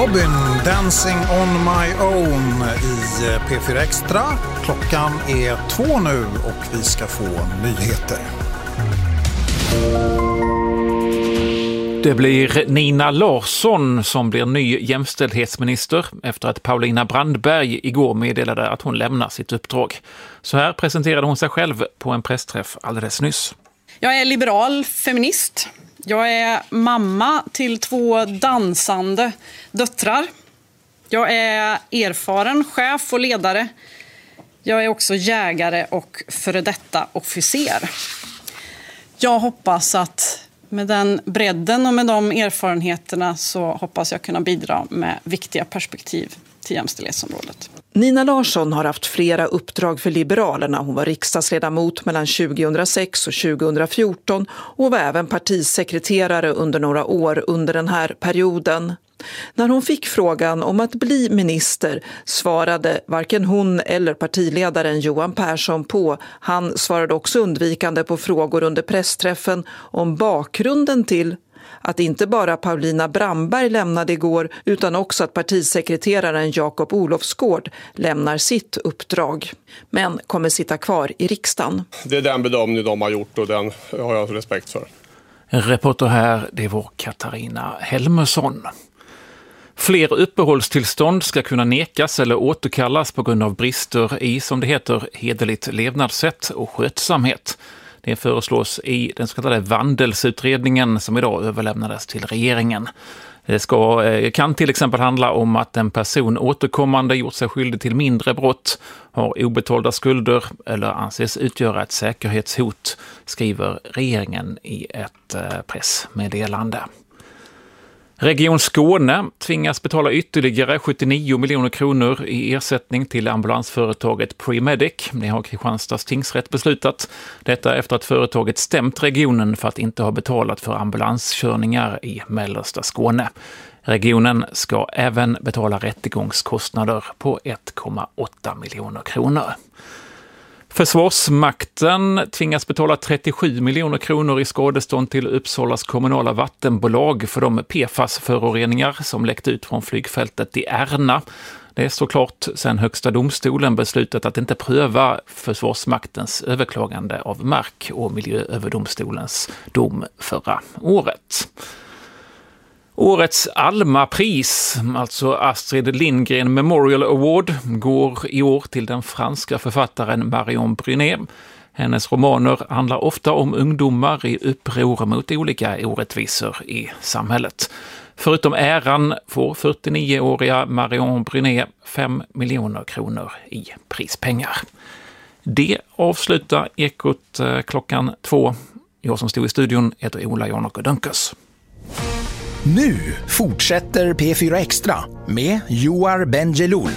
Robin, Dancing on my own i P4 Extra. Klockan är 2 nu och vi ska få nyheter. Det blir Nina Larsson som blir ny jämställdhetsminister efter att Paulina Brandberg igår meddelade att hon lämnar sitt uppdrag. Så här presenterade hon sig själv på en pressträff alldeles nyss. Jag är liberal feminist. Jag är mamma till 2 dansande döttrar. Jag är erfaren chef och ledare. Jag är också jägare och före detta officer. Jag hoppas att med den bredden och med de erfarenheterna så hoppas jag kunna bidra med viktiga perspektiv till jämställdhetsområdet. Nina Larsson har haft flera uppdrag för Liberalerna. Hon var riksdagsledamot mellan 2006 och 2014 och var även partisekreterare under några år under den här perioden. När hon fick frågan om att bli minister svarade varken hon eller partiledaren Johan Persson på. Han svarade också undvikande på frågor under pressträffen om bakgrunden till att inte bara Paulina Brandberg lämnade igår utan också att partisekreteraren Jakob Olofsgård lämnar sitt uppdrag men kommer sitta kvar i riksdagen. Det är den bedömning de har gjort och den har jag respekt för. En reporter här, det är vår Katarina Helmersson. Fler uppehållstillstånd ska kunna nekas eller återkallas på grund av brister i, som det heter, hederligt levnadssätt och skötsamhet. Det föreslås i den så kallade vandelsutredningen som idag överlämnades till regeringen. Det kan till exempel handla om att en person återkommande gjort sig skyldig till mindre brott, har obetalda skulder eller anses utgöra ett säkerhetshot, skriver regeringen i ett pressmeddelande. Region Skåne tvingas betala ytterligare 79 miljoner kronor i ersättning till ambulansföretaget Premedic. Det har Kristianstads tingsrätt beslutat. Detta efter att företaget stämt regionen för att inte ha betalat för ambulanskörningar i mellersta Skåne. Regionen ska även betala rättegångskostnader på 1,8 miljoner kronor. Försvarsmakten tvingas betala 37 miljoner kronor i skadestånd till Uppsalas kommunala vattenbolag för de PFAS-föroreningar som läckt ut från flygfältet i Ärna. Det är såklart sedan Högsta domstolen beslutat att inte pröva Försvarsmaktens överklagande av Mark- och miljööverdomstolens dom förra året. Årets Alma-pris, alltså Astrid Lindgren Memorial Award, går i år till den franska författaren Marion Brynet. Hennes romaner handlar ofta om ungdomar i uppror mot olika orättvisor i samhället. Förutom äran får 49-åriga Marion Brynet 5 miljoner kronor i prispengar. Det avslutar Ekot klockan 2. Jag som stod i studion heter Ola Janok Dunkers. Nu fortsätter P4 Extra med Joar Bendjelloul.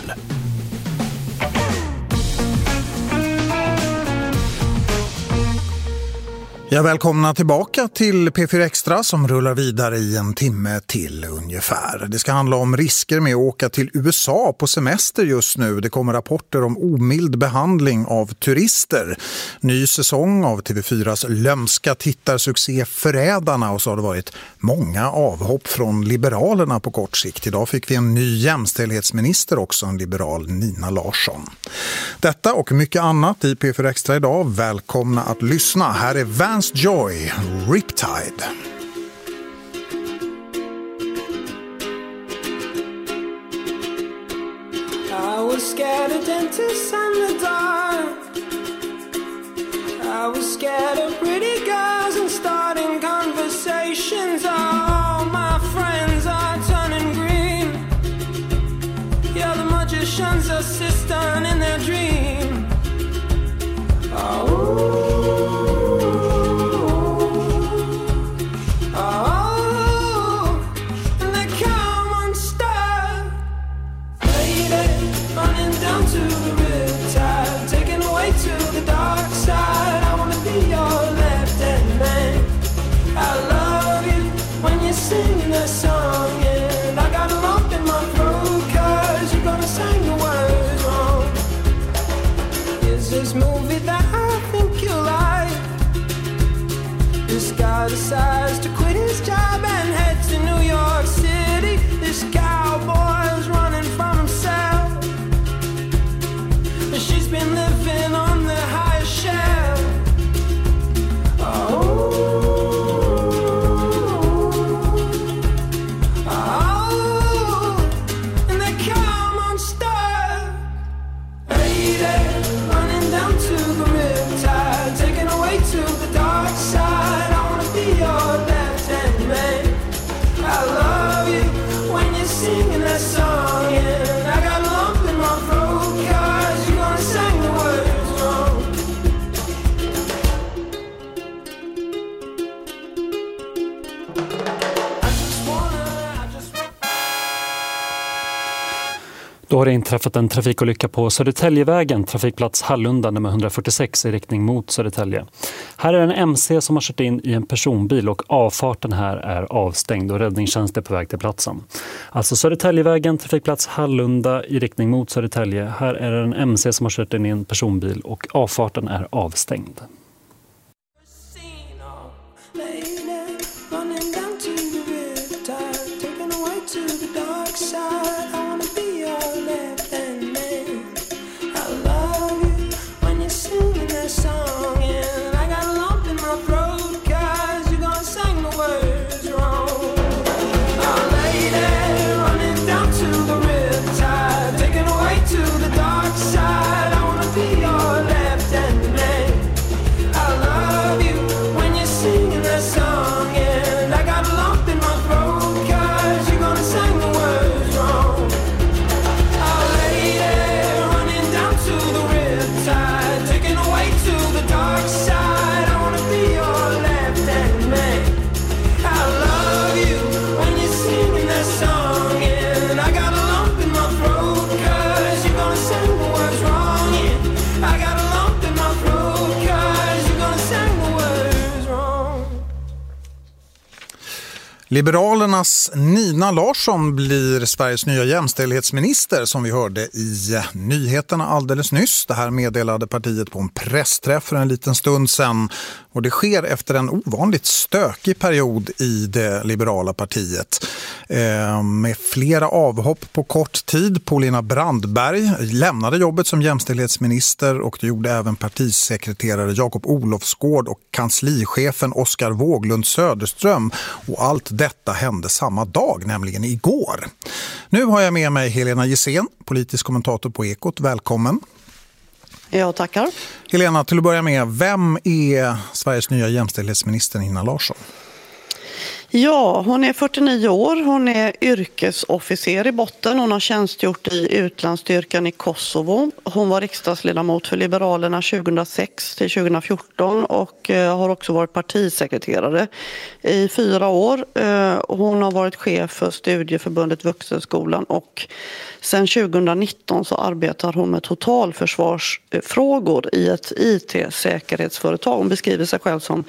Ja, välkomna tillbaka till P4 Extra som rullar vidare i en timme till ungefär. Det ska handla om risker med att åka till USA på semester just nu. Det kommer rapporter om omild behandling av turister. Ny säsong av TV4s lömska tittarsuccé Förrädarna, och så har det varit många avhopp från Liberalerna på kort sikt. Idag fick vi en ny jämställdhetsminister också, en liberal, Nina Larsson. Detta och mycket annat i P4 Extra idag. Välkomna att lyssna. Här är Vance Joy, Riptide. I was scared of dentists and the dark. I was scared of pretty girls and starting conversations. All my friends are turning green. Yeah, the magician's assistant in their dream. Oh. Down to the riptide, taken away to the dark side. I wanna be your land. Då har det inträffat en trafikolycka på Södertäljevägen, trafikplats Hallunda nummer 146 i riktning mot Södertälje. Här är en MC som har kört in i en personbil och avfarten här är avstängd och räddningstjänst är på väg till platsen. Alltså Södertäljevägen, trafikplats Hallunda i riktning mot Södertälje. Här är det en MC som har kört in i en personbil och avfarten är avstängd. Liberalernas Nina Larsson blir Sveriges nya jämställdhetsminister som vi hörde i nyheterna alldeles nyss. Det här meddelade partiet på en pressträff för en liten stund sedan. Och det sker efter en ovanligt stökig period i det liberala partiet. Med flera avhopp på kort tid. Paulina Brandberg lämnade jobbet som jämställdhetsminister och det gjorde även partisekreterare Jakob Olofsgård och kanslichefen Oskar Wåglund Söderström. Och allt detta hände samma dag, nämligen igår. Nu har jag med mig Helena Gissén, politisk kommentator på Ekot. Välkommen. Ja, tackar. Helena, till att börja med, vem är Sveriges nya jämställdhetsminister Nina Larsson? Ja, hon är 49 år. Hon är yrkesofficer i botten. Hon har tjänstgjort i utlandsstyrkan i Kosovo. Hon var riksdagsledamot för Liberalerna 2006 till 2014 och har också varit partisekreterare i 4 år. Hon har varit chef för studieförbundet Vuxenskolan och sedan 2019 så arbetar hon med totalförsvarsfrågor i ett IT-säkerhetsföretag. Hon beskriver sig själv som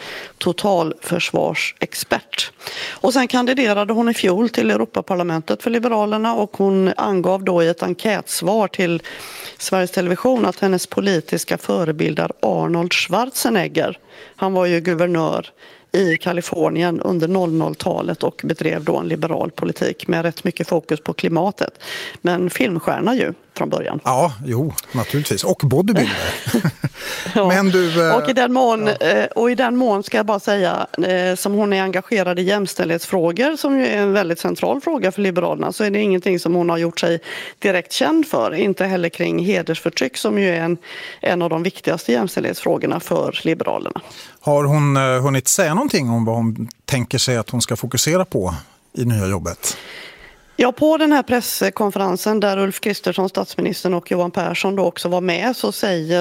totalförsvarsexpert. Och sen kandiderade hon i fjol till Europaparlamentet för Liberalerna och hon angav då i ett enkätsvar till Sveriges Television att hennes politiska förebild är Arnold Schwarzenegger. Han var ju guvernör i Kalifornien under 00-talet och bedrev då en liberal politik med rätt mycket fokus på klimatet. Men filmstjärna ju från början. Ja, jo, naturligtvis. Och bodybuilder. Ja. Men du, och i den mån ska jag bara säga, som hon är engagerad i jämställdhetsfrågor som ju är en väldigt central fråga för Liberalerna, så är det ingenting som hon har gjort sig direkt känd för. Inte heller kring hedersförtryck som ju är en av de viktigaste jämställdhetsfrågorna för Liberalerna. Har hon hunnit säga någonting om vad hon tänker sig att hon ska fokusera på i nya jobbet? Ja, på den här presskonferensen där Ulf Kristersson, statsministern och Johan Persson då också var med så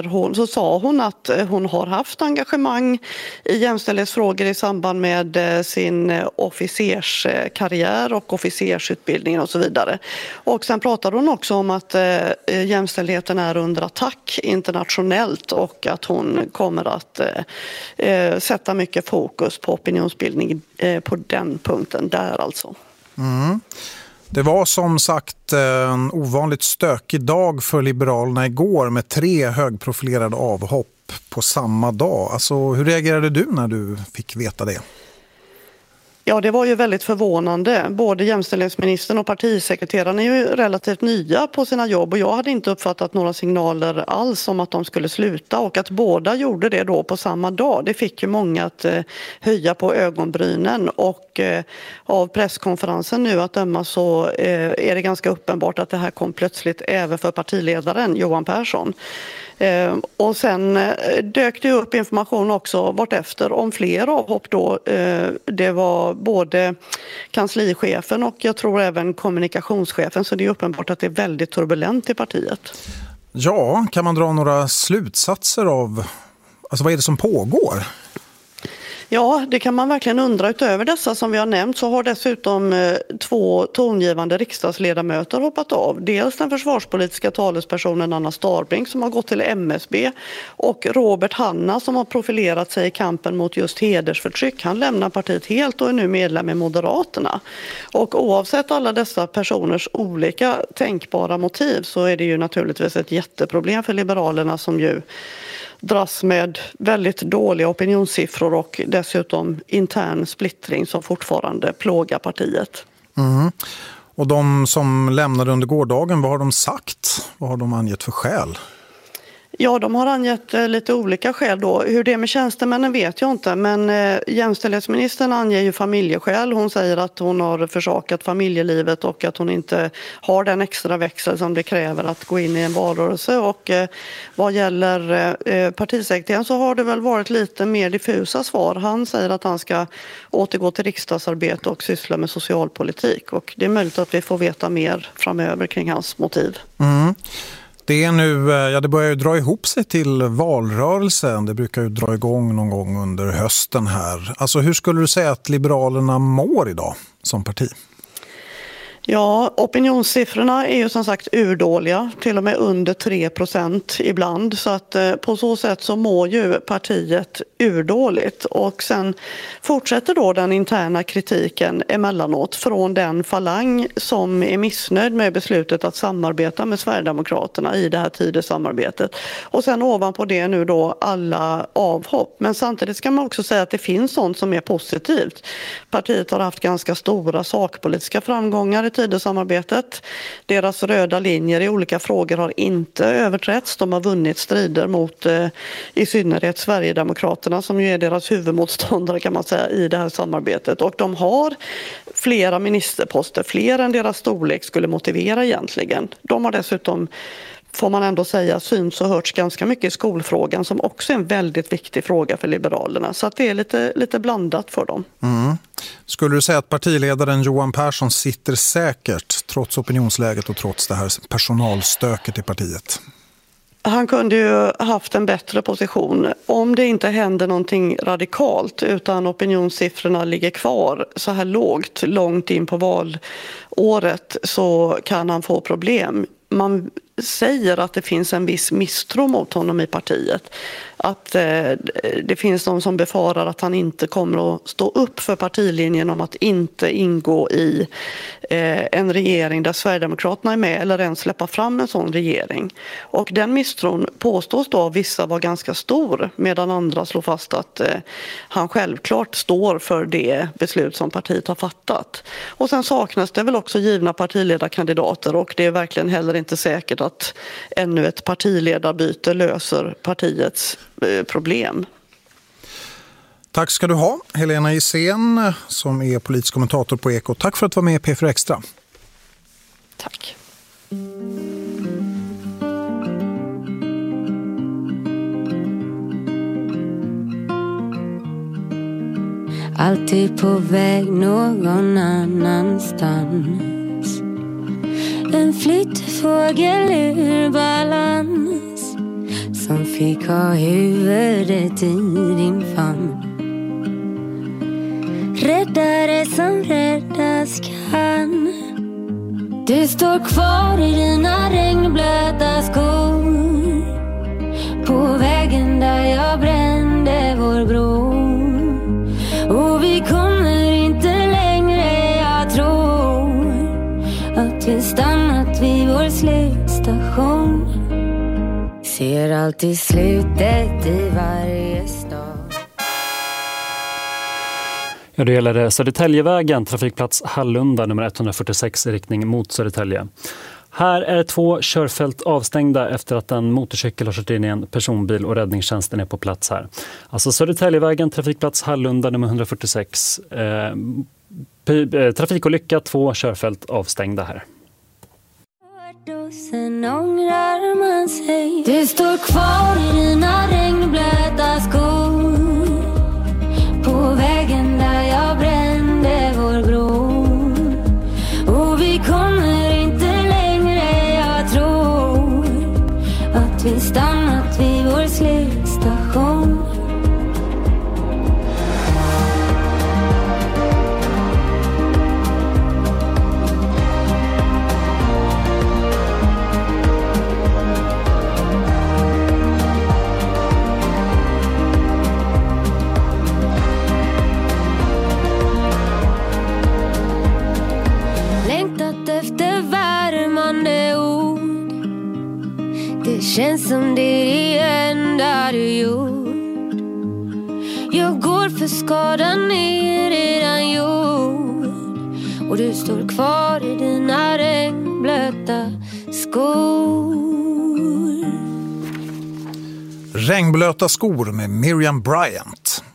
sa hon att hon har haft engagemang i jämställdhetsfrågor i samband med sin officerskarriär och officersutbildningen och så vidare. Och sen pratade hon också om att jämställdheten är under attack internationellt och att hon kommer att sätta mycket fokus på opinionsbildning på den punkten där alltså. Mm. Det var som sagt en ovanligt stökig dag för Liberalerna igår med 3 högprofilerade avhopp på samma dag. Alltså, hur reagerade du när du fick veta det? Ja, det var ju väldigt förvånande. Både jämställdhetsministern och partisekreteraren är ju relativt nya på sina jobb och jag hade inte uppfattat några signaler alls om att de skulle sluta och att båda gjorde det då på samma dag. Det fick ju många att höja på ögonbrynen och av presskonferensen nu att döma så är det ganska uppenbart att det här kom plötsligt även för partiledaren Johan Persson. Och sen dök det upp information också vartefter om fler avhopp då. Det var både kanslichefen och jag tror även kommunikationschefen, så det är uppenbart att det är väldigt turbulent i partiet. Ja, kan man dra några slutsatser av, alltså vad är det som pågår? Ja, det kan man verkligen undra. Utöver dessa som vi har nämnt så har dessutom 2 tongivande riksdagsledamöter hoppat av. Dels den försvarspolitiska talespersonen Anna Starbrink som har gått till MSB och Robert Hanna som har profilerat sig i kampen mot just hedersförtryck. Han lämnar partiet helt och är nu medlem i Moderaterna. Och oavsett alla dessa personers olika tänkbara motiv så är det ju naturligtvis ett jätteproblem för Liberalerna som ju dras med väldigt dåliga opinionssiffror och dessutom intern splittring som fortfarande plågar partiet. Mm. Och de som lämnade under gårdagen, vad har de sagt? Vad har de angett för skäl? Ja, de har angett lite olika skäl då. Hur det är med tjänstemännen vet jag inte, men jämställdhetsministern anger ju familjeskäl. Hon säger att hon har försakat familjelivet och att hon inte har den extra växel som det kräver att gå in i en valrörelse. Och vad gäller partisekreteraren så har det väl varit lite mer diffusa svar. Han säger att han ska återgå till riksdagsarbete och syssla med socialpolitik. Och det är möjligt att vi får veta mer framöver kring hans motiv. Mm. Det är nu, det börjar ju dra ihop sig till valrörelsen. Det brukar ju dra igång någon gång under hösten här. Alltså hur skulle du säga att Liberalerna mår idag som parti? Ja, opinionssiffrorna är ju som sagt urdåliga, till och med under 3% ibland. Så att på så sätt så mår ju partiet urdåligt. Och sen fortsätter då den interna kritiken emellanåt från den falang som är missnöjd med beslutet att samarbeta med Sverigedemokraterna i det här Tidösamarbetet. Och sen ovanpå det nu då alla avhopp. Men samtidigt ska man också säga att det finns sånt som är positivt. Partiet har haft ganska stora sakpolitiska framgångar i Tidösamarbetet. Deras röda linjer i olika frågor har inte överträtts. De har vunnit strider mot i synnerhet Sverigedemokraterna som ju är deras huvudmotståndare kan man säga i det här samarbetet. Och de har flera ministerposter, fler än deras storlek skulle motivera egentligen. De har dessutom, får man ändå säga, syns och hörts ganska mycket i skolfrågan som också är en väldigt viktig fråga för Liberalerna. Så att det är lite blandat för dem. Mm. Skulle du säga att partiledaren Johan Persson sitter säkert trots opinionsläget och trots det här personalstöket i partiet? Han kunde ju haft en bättre position om det inte händer någonting radikalt utan opinionssiffrorna ligger kvar så här långt in på valåret så kan han få problem. Man säger att det finns en viss misstro mot honom i partiet. Att det finns de som befarar att han inte kommer att stå upp för partilinjen om att inte ingå i en regering där Sverigedemokraterna är med eller ens släppa fram en sån regering. Och den misstron påstås då av vissa var ganska stor medan andra slår fast att han självklart står för det beslut som partiet har fattat. Och sen saknas det väl också givna partiledarkandidater och det är verkligen heller inte säkert att ännu ett partiledarbyte löser partiets problem. Tack ska du ha, Helena Gissén som är politisk kommentator på Eko. Tack för att du var med i P4 Extra. Tack. Alltid på väg någon annanstans. En flyttfågel ur balans som fick ha huvudet i din famn. Räddare som räddas kan. Du står kvar i dina regnblöta skor på vägen där jag brände vår bro. Och vi kommer inte längre, jag tror att vi stannat vid vår slutstation. Ser alltid slutet i varje stad. Ja, det gäller Södertäljevägen, trafikplats Hallunda nummer 146 i riktning mot Södertälje. Här är 2 körfält avstängda efter att en motorcykel har kört in i en personbil och räddningstjänsten är på plats här. Alltså Södertäljevägen, trafikplats Hallunda nummer 146. Trafikolycka, 2 körfält avstängda här. Sen ångrar man sig. Du står kvar i dina regnblöta skor på vägen där jag brände vår bro. Och vi kommer inte längre, jag tror att vi stannat vid vår slutstation. Känns som det är det enda du gjort. Jag går för skadan är redan gjord. Och du står kvar i dina regnblöta skor. Regnblöta skor med Miriam Bryant.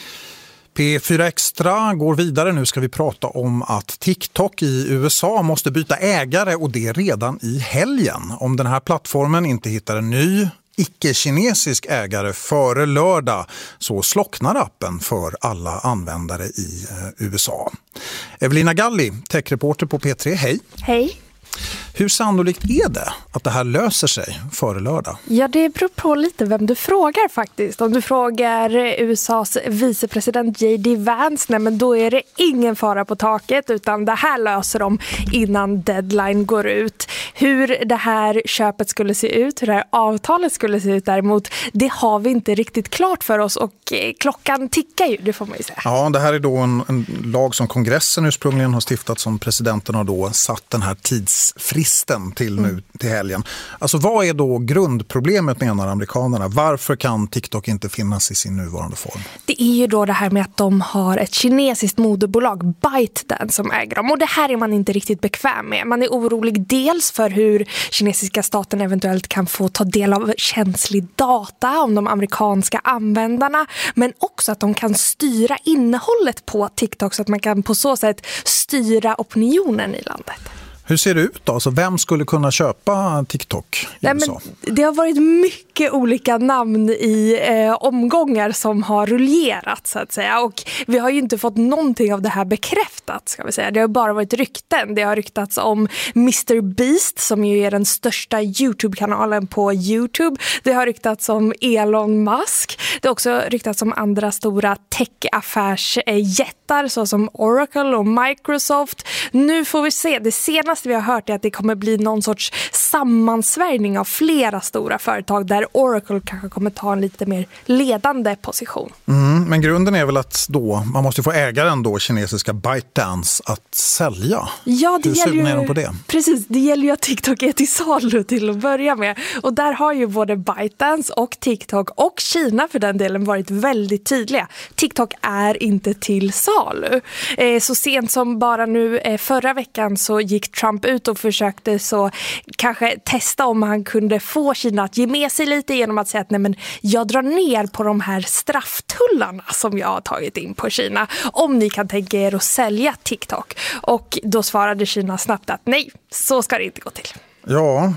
P4 Extra går vidare. Nu ska vi prata om att TikTok i USA måste byta ägare, och det redan i helgen. Om den här plattformen inte hittar en ny icke-kinesisk ägare före lördag så slocknar appen för alla användare i USA. Evelina Galli, techreporter på P3, hej. Hej. Hur sannolikt är det att det här löser sig före lördag? Ja, det beror på lite vem du frågar faktiskt. Om du frågar USAs vicepresident J.D. Vance, nej, men då är det ingen fara på taket, utan det här löser de innan deadline går ut. Hur det här köpet skulle se ut, hur det här avtalet skulle se ut däremot, det har vi inte riktigt klart för oss, och klockan tickar ju, det får man ju säga. Ja, det här är då en lag som kongressen ursprungligen har stiftat, som presidenten har då satt den här tidsfristen till nu till helgen. Alltså vad är då grundproblemet, menar amerikanerna? Varför kan TikTok inte finnas i sin nuvarande form? Det är ju då det här med att de har ett kinesiskt moderbolag, ByteDance, som äger dem. Och det här är man inte riktigt bekväm med. Man är orolig dels för hur kinesiska staten eventuellt kan få ta del av känslig data om de amerikanska användarna, men också att de kan styra innehållet på TikTok så att man kan på så sätt styra opinionen i landet. Hur ser det ut då? Alltså vem skulle kunna köpa TikTok i USA? Det har varit mycket olika namn i omgångar som har rullerat, så att säga. Och vi har ju inte fått någonting av det här bekräftat, ska vi säga. Det har bara varit rykten. Det har ryktats om Mr. Beast, som ju är den största YouTube-kanalen på YouTube. Det har ryktats om Elon Musk. Det har också ryktats om andra stora tech-affärsjättar såsom Oracle och Microsoft. Nu får vi se. Det senaste vi har hört är att det kommer bli någon sorts sammansvärjning av flera stora företag där Oracle kanske kommer ta en lite mer ledande position. Men grunden är väl att då man måste få ägaren då, kinesiska ByteDance, att sälja. Ja, det hur sugna är de på det? Precis, det gäller ju att TikTok är till salu till att börja med. Och där har ju både ByteDance och TikTok och Kina för den delen varit väldigt tydliga. TikTok är inte till salu. Så sent som bara nu förra veckan så gick Trump ut och försökte så kanske testa om han kunde få Kina att ge med sig lite genom att säga att nej, men jag drar ner på de här strafftullarna som jag har tagit in på Kina om ni kan tänka er att sälja TikTok. Och då svarade Kina snabbt att nej, så ska det inte gå till. Ja,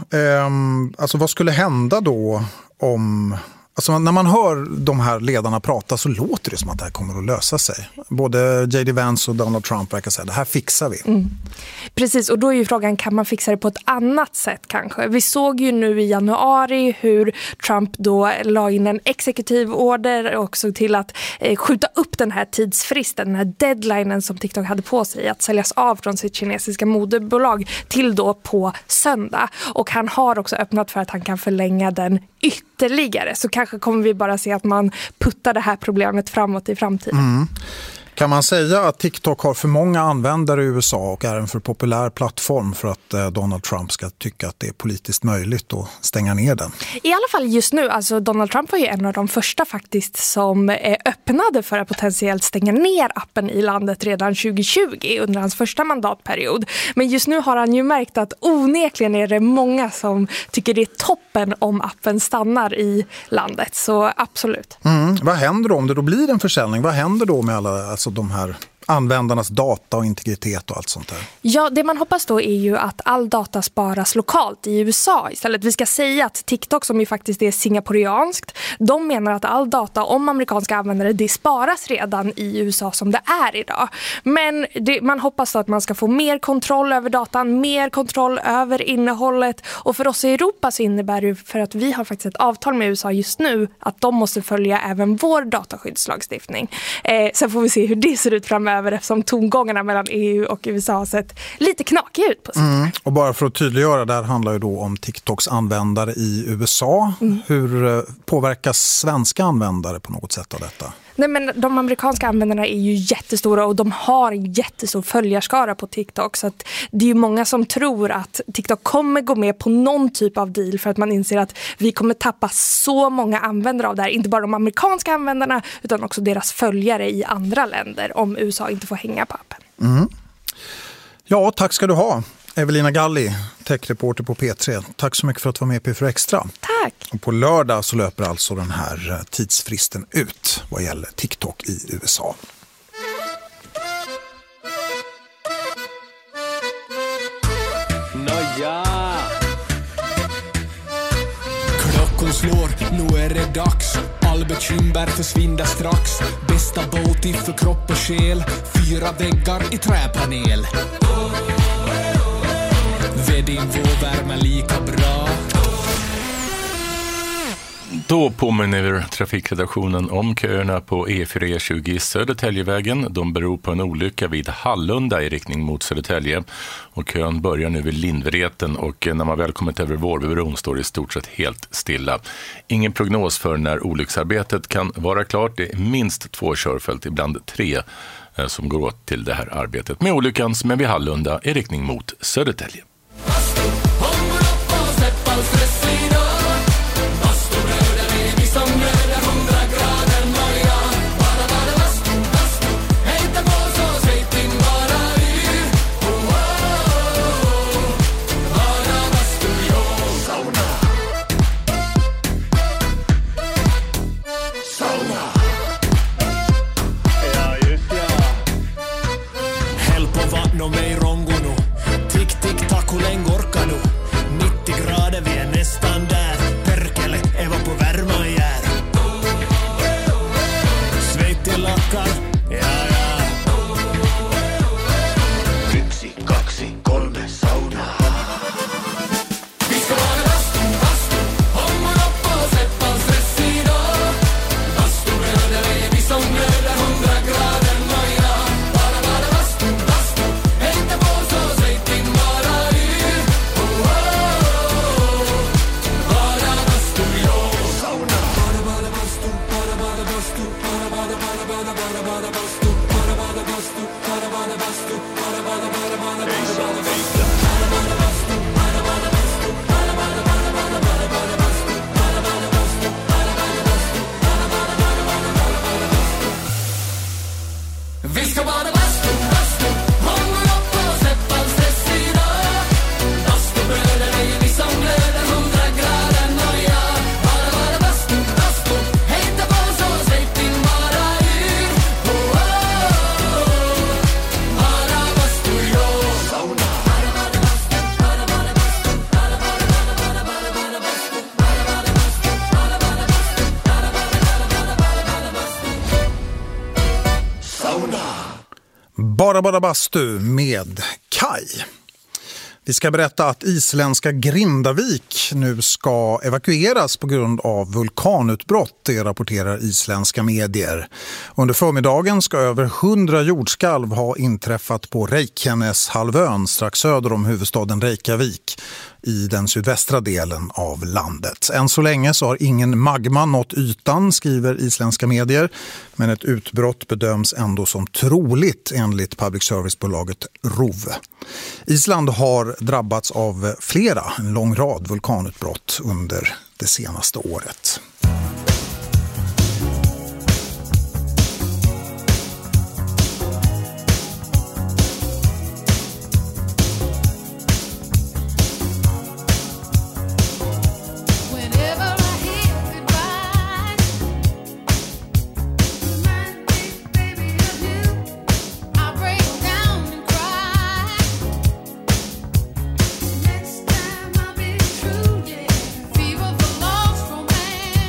alltså vad skulle hända då om... Alltså när man hör de här ledarna prata så låter det som att det här kommer att lösa sig. Både J.D. Vance och Donald Trump verkar säga det här fixar vi. Precis, och då är ju frågan, kan man fixa det på ett annat sätt kanske? Vi såg ju nu i januari hur Trump då la in en exekutiv order och såg till att skjuta upp den här tidsfristen, den här deadlinen som TikTok hade på sig att säljas av från sitt kinesiska moderbolag till då på söndag. Och han har också öppnat för att han kan förlänga den ytterligare. Så kanske kommer vi bara se att man puttar det här problemet framåt i framtiden. Kan man säga att TikTok har för många användare i USA och är en för populär plattform för att Donald Trump ska tycka att det är politiskt möjligt att stänga ner den? I alla fall just nu, alltså Donald Trump var ju en av de första faktiskt som öppnade för att potentiellt stänga ner appen i landet redan 2020 under hans första mandatperiod. Men just nu har han ju märkt att onekligen är det många som tycker det är toppen om appen stannar i landet, så absolut. Vad händer då om det då blir en försäljning? Vad händer då med alla de här användarnas data och integritet och allt sånt där? Ja, det man hoppas då är ju att all data sparas lokalt i USA istället. Vi ska säga att TikTok, som ju faktiskt är singaporianskt, de menar att all data om amerikanska användare, det sparas redan i USA som det är idag. Men man hoppas då att man ska få mer kontroll över datan, mer kontroll över innehållet, och för oss i Europa så innebär det, för att vi har faktiskt ett avtal med USA just nu, att de måste följa även vår dataskyddslagstiftning. Sen får vi se hur det ser ut framöver, eftersom tongångarna mellan EU och USA har sett lite knakiga ut på sikt. Och bara för att tydliggöra, det här handlar ju då om TikToks användare i USA. Hur påverkas svenska användare på något sätt av detta? Nej, men de amerikanska användarna är ju jättestora och de har en jättestor följarskara på TikTok. Så att det är ju många som tror att TikTok kommer gå med på någon typ av deal för att man inser att vi kommer tappa så många användare av det här. Inte bara de amerikanska användarna utan också deras följare i andra länder om USA inte får hänga på appen. Mm. Ja, tack ska du ha. Evelina Galli, techreporter på P3. Tack så mycket för att du var med på P4 Extra. Tack. Och på lördag så löper alltså den här tidsfristen ut vad gäller TikTok i USA. Nåja. Klockan slår, nu är det dags. All bekymmer försvinner strax. Bästa båt för kropp och själ. 4 väggar i träpanel. Vedin vår värma lika bra. Då påminner trafikredaktionen om köerna på E4-E20 i Södertäljevägen. De beror på en olycka vid Hallunda i riktning mot Södertälje. Och kön börjar nu vid Lindvreten och när man väl kommit över Vårbybron står det i stort sett helt stilla. Ingen prognos för när olycksarbetet kan vara klart. Det är minst 2 körfält, ibland 3 som går åt till det här arbetet med olyckan som är vid Hallunda i riktning mot Södertälje. Bara bastu med Kai. Vi ska berätta att isländska Grindavik nu ska evakueras på grund av vulkanutbrott, det rapporterar isländska medier. Under förmiddagen ska över 100 jordskalv ha inträffat på Reykjaneshalvön strax söder om huvudstaden Reykjavik i den sydvästra delen av landet. Än så länge så har ingen magma nått ytan, skriver isländska medier, men ett utbrott bedöms ändå som troligt enligt public service-bolaget ROV. Island har drabbats av en lång rad vulkanutbrott under det senaste året. Fever for lost romance.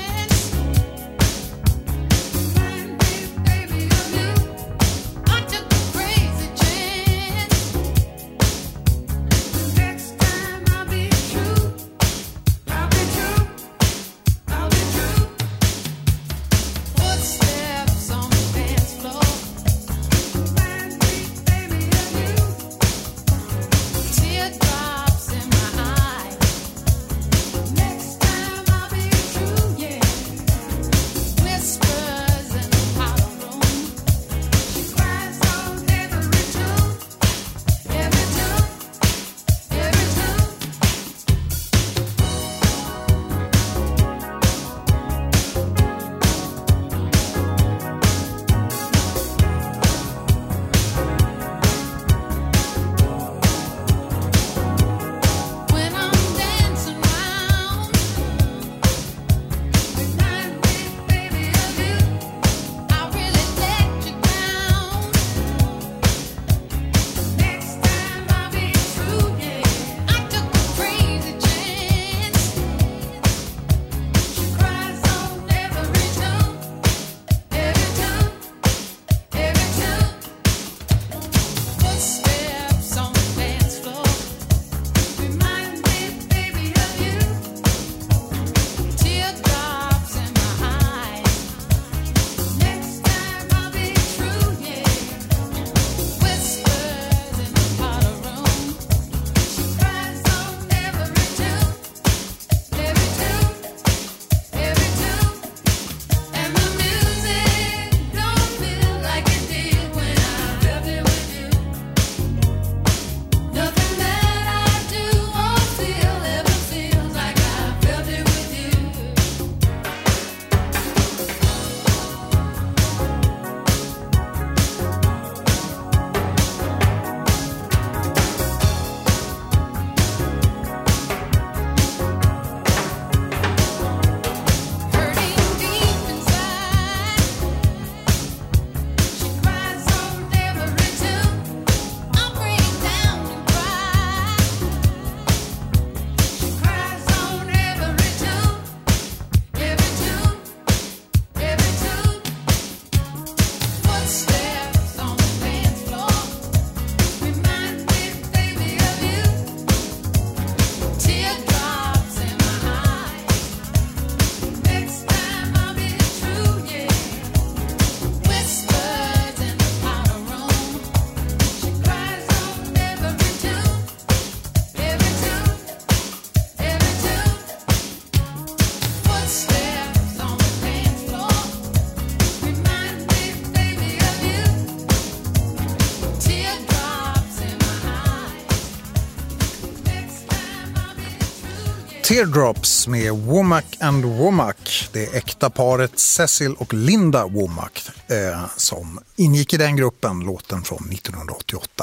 Teardrops med Womack and Womack. Det är äkta paret Cecil och Linda Womack som ingick i den gruppen, låten från 1988.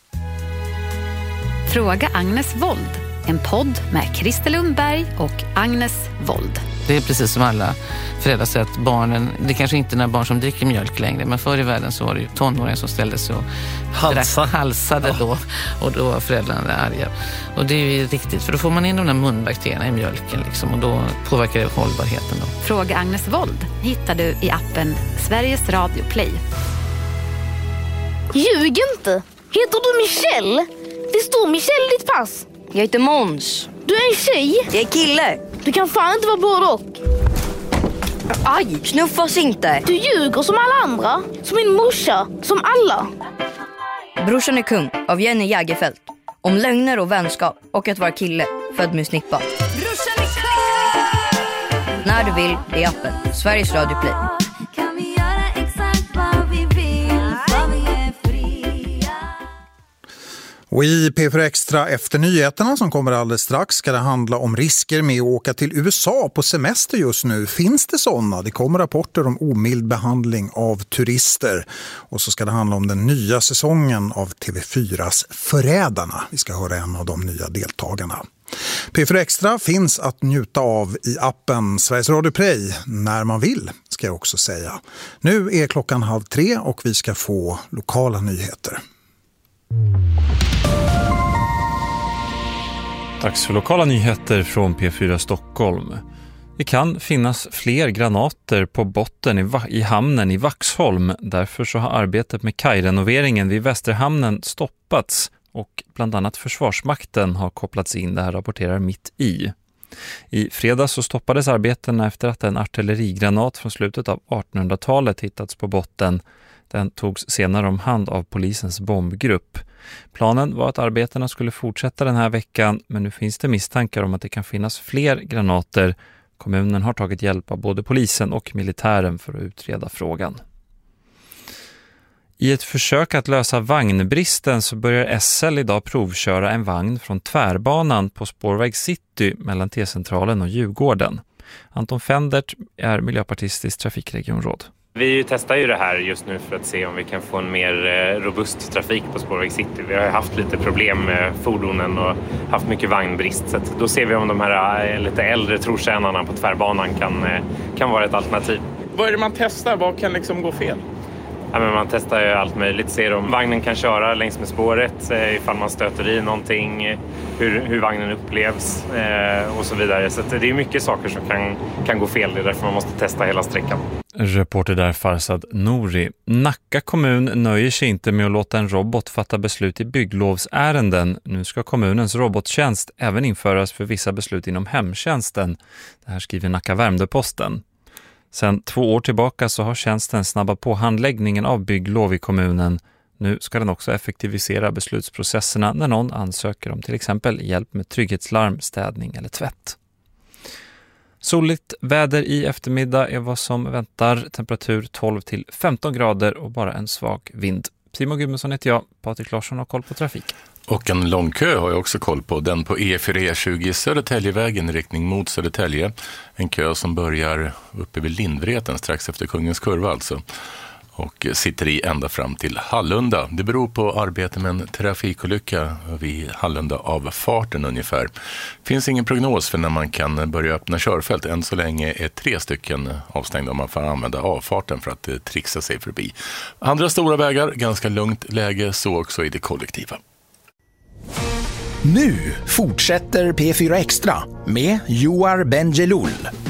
Fråga Agnes Wold, en podd med Christer Lundberg och Agnes Wold. Det är precis som alla föräldrar säger att barnen, det kanske inte är några barn som dricker mjölk längre, men förr i världen så var det ju tonåringar som ställde sig och halsade då, och då var föräldrarna arga. Och det är ju riktigt, för då får man in de där munbakterierna i mjölken liksom, och då påverkar det hållbarheten då. Fråga Agnes Wold hittar du i appen Sveriges Radio Play. Ljug inte! Heter du Michelle? Det står Michelle i ditt pass. Jag heter Måns. Du är en tjej. Jag är kille. Du kan fan inte vara både och. Aj, knuffas inte. Du ljuger som alla andra. Som min morsa. Som alla. Brorsan är kung av Jenny Jägerfeld. Om lögner och vänskap och att vara kille född med snippa. Brorsan är kung! När du vill i appen Sveriges Radio Play. Kan vi göra exakt vad vi vill, för vi är fria. Och i P4 Extra efter nyheterna som kommer alldeles strax ska det handla om risker med att åka till USA på semester just nu. Finns det sådana? Det kommer rapporter om omild behandling av turister. Och så ska det handla om den nya säsongen av TV4s Förrädarna. Vi ska höra en av de nya deltagarna. P4 Extra finns att njuta av i appen Sveriges Radio Play när man vill, ska jag också säga. Nu är klockan 2:30 och vi ska få lokala nyheter. Dags för lokala nyheter från P4 Stockholm. Det kan finnas fler granater på botten i hamnen i Vaxholm. Därför så har arbetet med kajrenoveringen vid Västerhamnen stoppats och bland annat Försvarsmakten har kopplats in, det här rapporterar Mitt i. I fredags så stoppades arbetena efter att en artillerigranat från slutet av 1800-talet hittats på botten. Den togs senare om hand av polisens bombgrupp. Planen var att arbetena skulle fortsätta den här veckan, men nu finns det misstankar om att det kan finnas fler granater. Kommunen har tagit hjälp av både polisen och militären för att utreda frågan. I ett försök att lösa vagnbristen så börjar SL idag provköra en vagn från tvärbanan på Spårväg City mellan T-centralen och Djurgården. Anton Fendert är miljöpartistisk trafikregionråd. Vi testar ju det här just nu för att se om vi kan få en mer robust trafik på Spårväg City. Vi har haft lite problem med fordonen och haft mycket vagnbrist. Så då ser vi om de här lite äldre trotjänarna på tvärbanan kan vara ett alternativ. Vad är det man testar? Vad kan liksom gå fel? Ja, men man testar ju allt möjligt. Ser om vagnen kan köra längs med spåret, ifall man stöter i någonting, hur vagnen upplevs och så vidare. Så det är mycket saker som kan gå fel. Det är därför man måste testa hela sträckan. Reporter där Farsad Nouri. Nacka kommun nöjer sig inte med att låta en robot fatta beslut i bygglovsärenden. Nu ska kommunens robottjänst även införas för vissa beslut inom hemtjänsten. Det här skriver Nacka Värmdö-Posten. Sedan 2 år tillbaka så har tjänsten snabbat på handläggningen av bygglov i kommunen. Nu ska den också effektivisera beslutsprocesserna när någon ansöker om till exempel hjälp med trygghetslarm, städning eller tvätt. Soligt väder i eftermiddag är vad som väntar. Temperatur 12 till 15 grader och bara en svag vind. Simon Gudmundsson heter jag. Patrik Larsson har koll på trafik. Och en lång kö har jag också koll på. Den på E4-E20 Södertäljevägen i riktning mot Södertälje. En kö som börjar uppe vid Lindvreten strax efter Kungens kurva alltså. Och sitter i ända fram till Hallunda. Det beror på arbete med en trafikolycka vid Hallunda avfarten ungefär. Finns ingen prognos för när man kan börja öppna körfält. Än så länge är 3 stycken avstängda om man får använda avfarten för att trixa sig förbi. Andra stora vägar, ganska lugnt läge, så också i det kollektiva. Nu fortsätter P4 Extra med Joar Bendjelloul.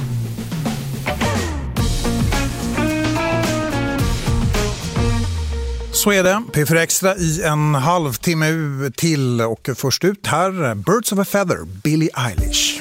Så är det. P4 Extra i en halvtimme till och först ut här Birds of a Feather, Billie Eilish.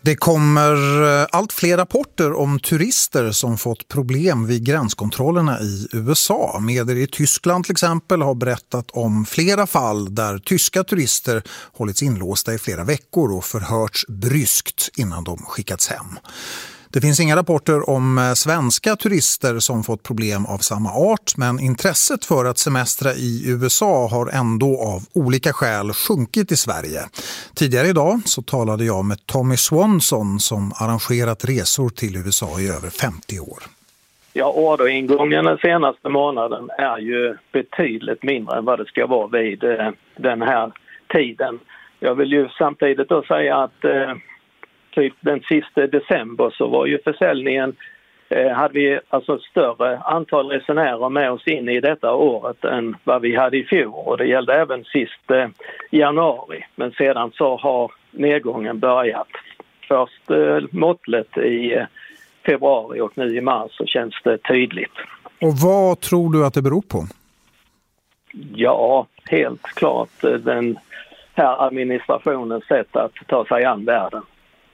Det kommer allt fler rapporter om turister som fått problem vid gränskontrollerna i USA. Medier i Tyskland till exempel har berättat om flera fall där tyska turister hållits inlåsta i flera veckor och förhörts bryskt innan de skickats hem. Det finns inga rapporter om svenska turister som fått problem av samma art, men intresset för att semestra i USA har ändå av olika skäl sjunkit i Sverige. Tidigare idag så talade jag med Tommy Swanson som arrangerat resor till USA i över 50 år. Ja, orderingången den senaste månaden är ju betydligt mindre än vad det ska vara vid den här tiden. Jag vill ju samtidigt då säga att typ den sista december så var ju försäljningen, hade vi alltså större antal resenärer med oss in i detta året än vad vi hade i fjol, och det gällde även sista januari. Men sedan så har nedgången börjat. Först måttligt i februari och nu i mars så känns det tydligt. Och vad tror du att det beror på? Ja, helt klart den här administrationens sätt att ta sig an världen.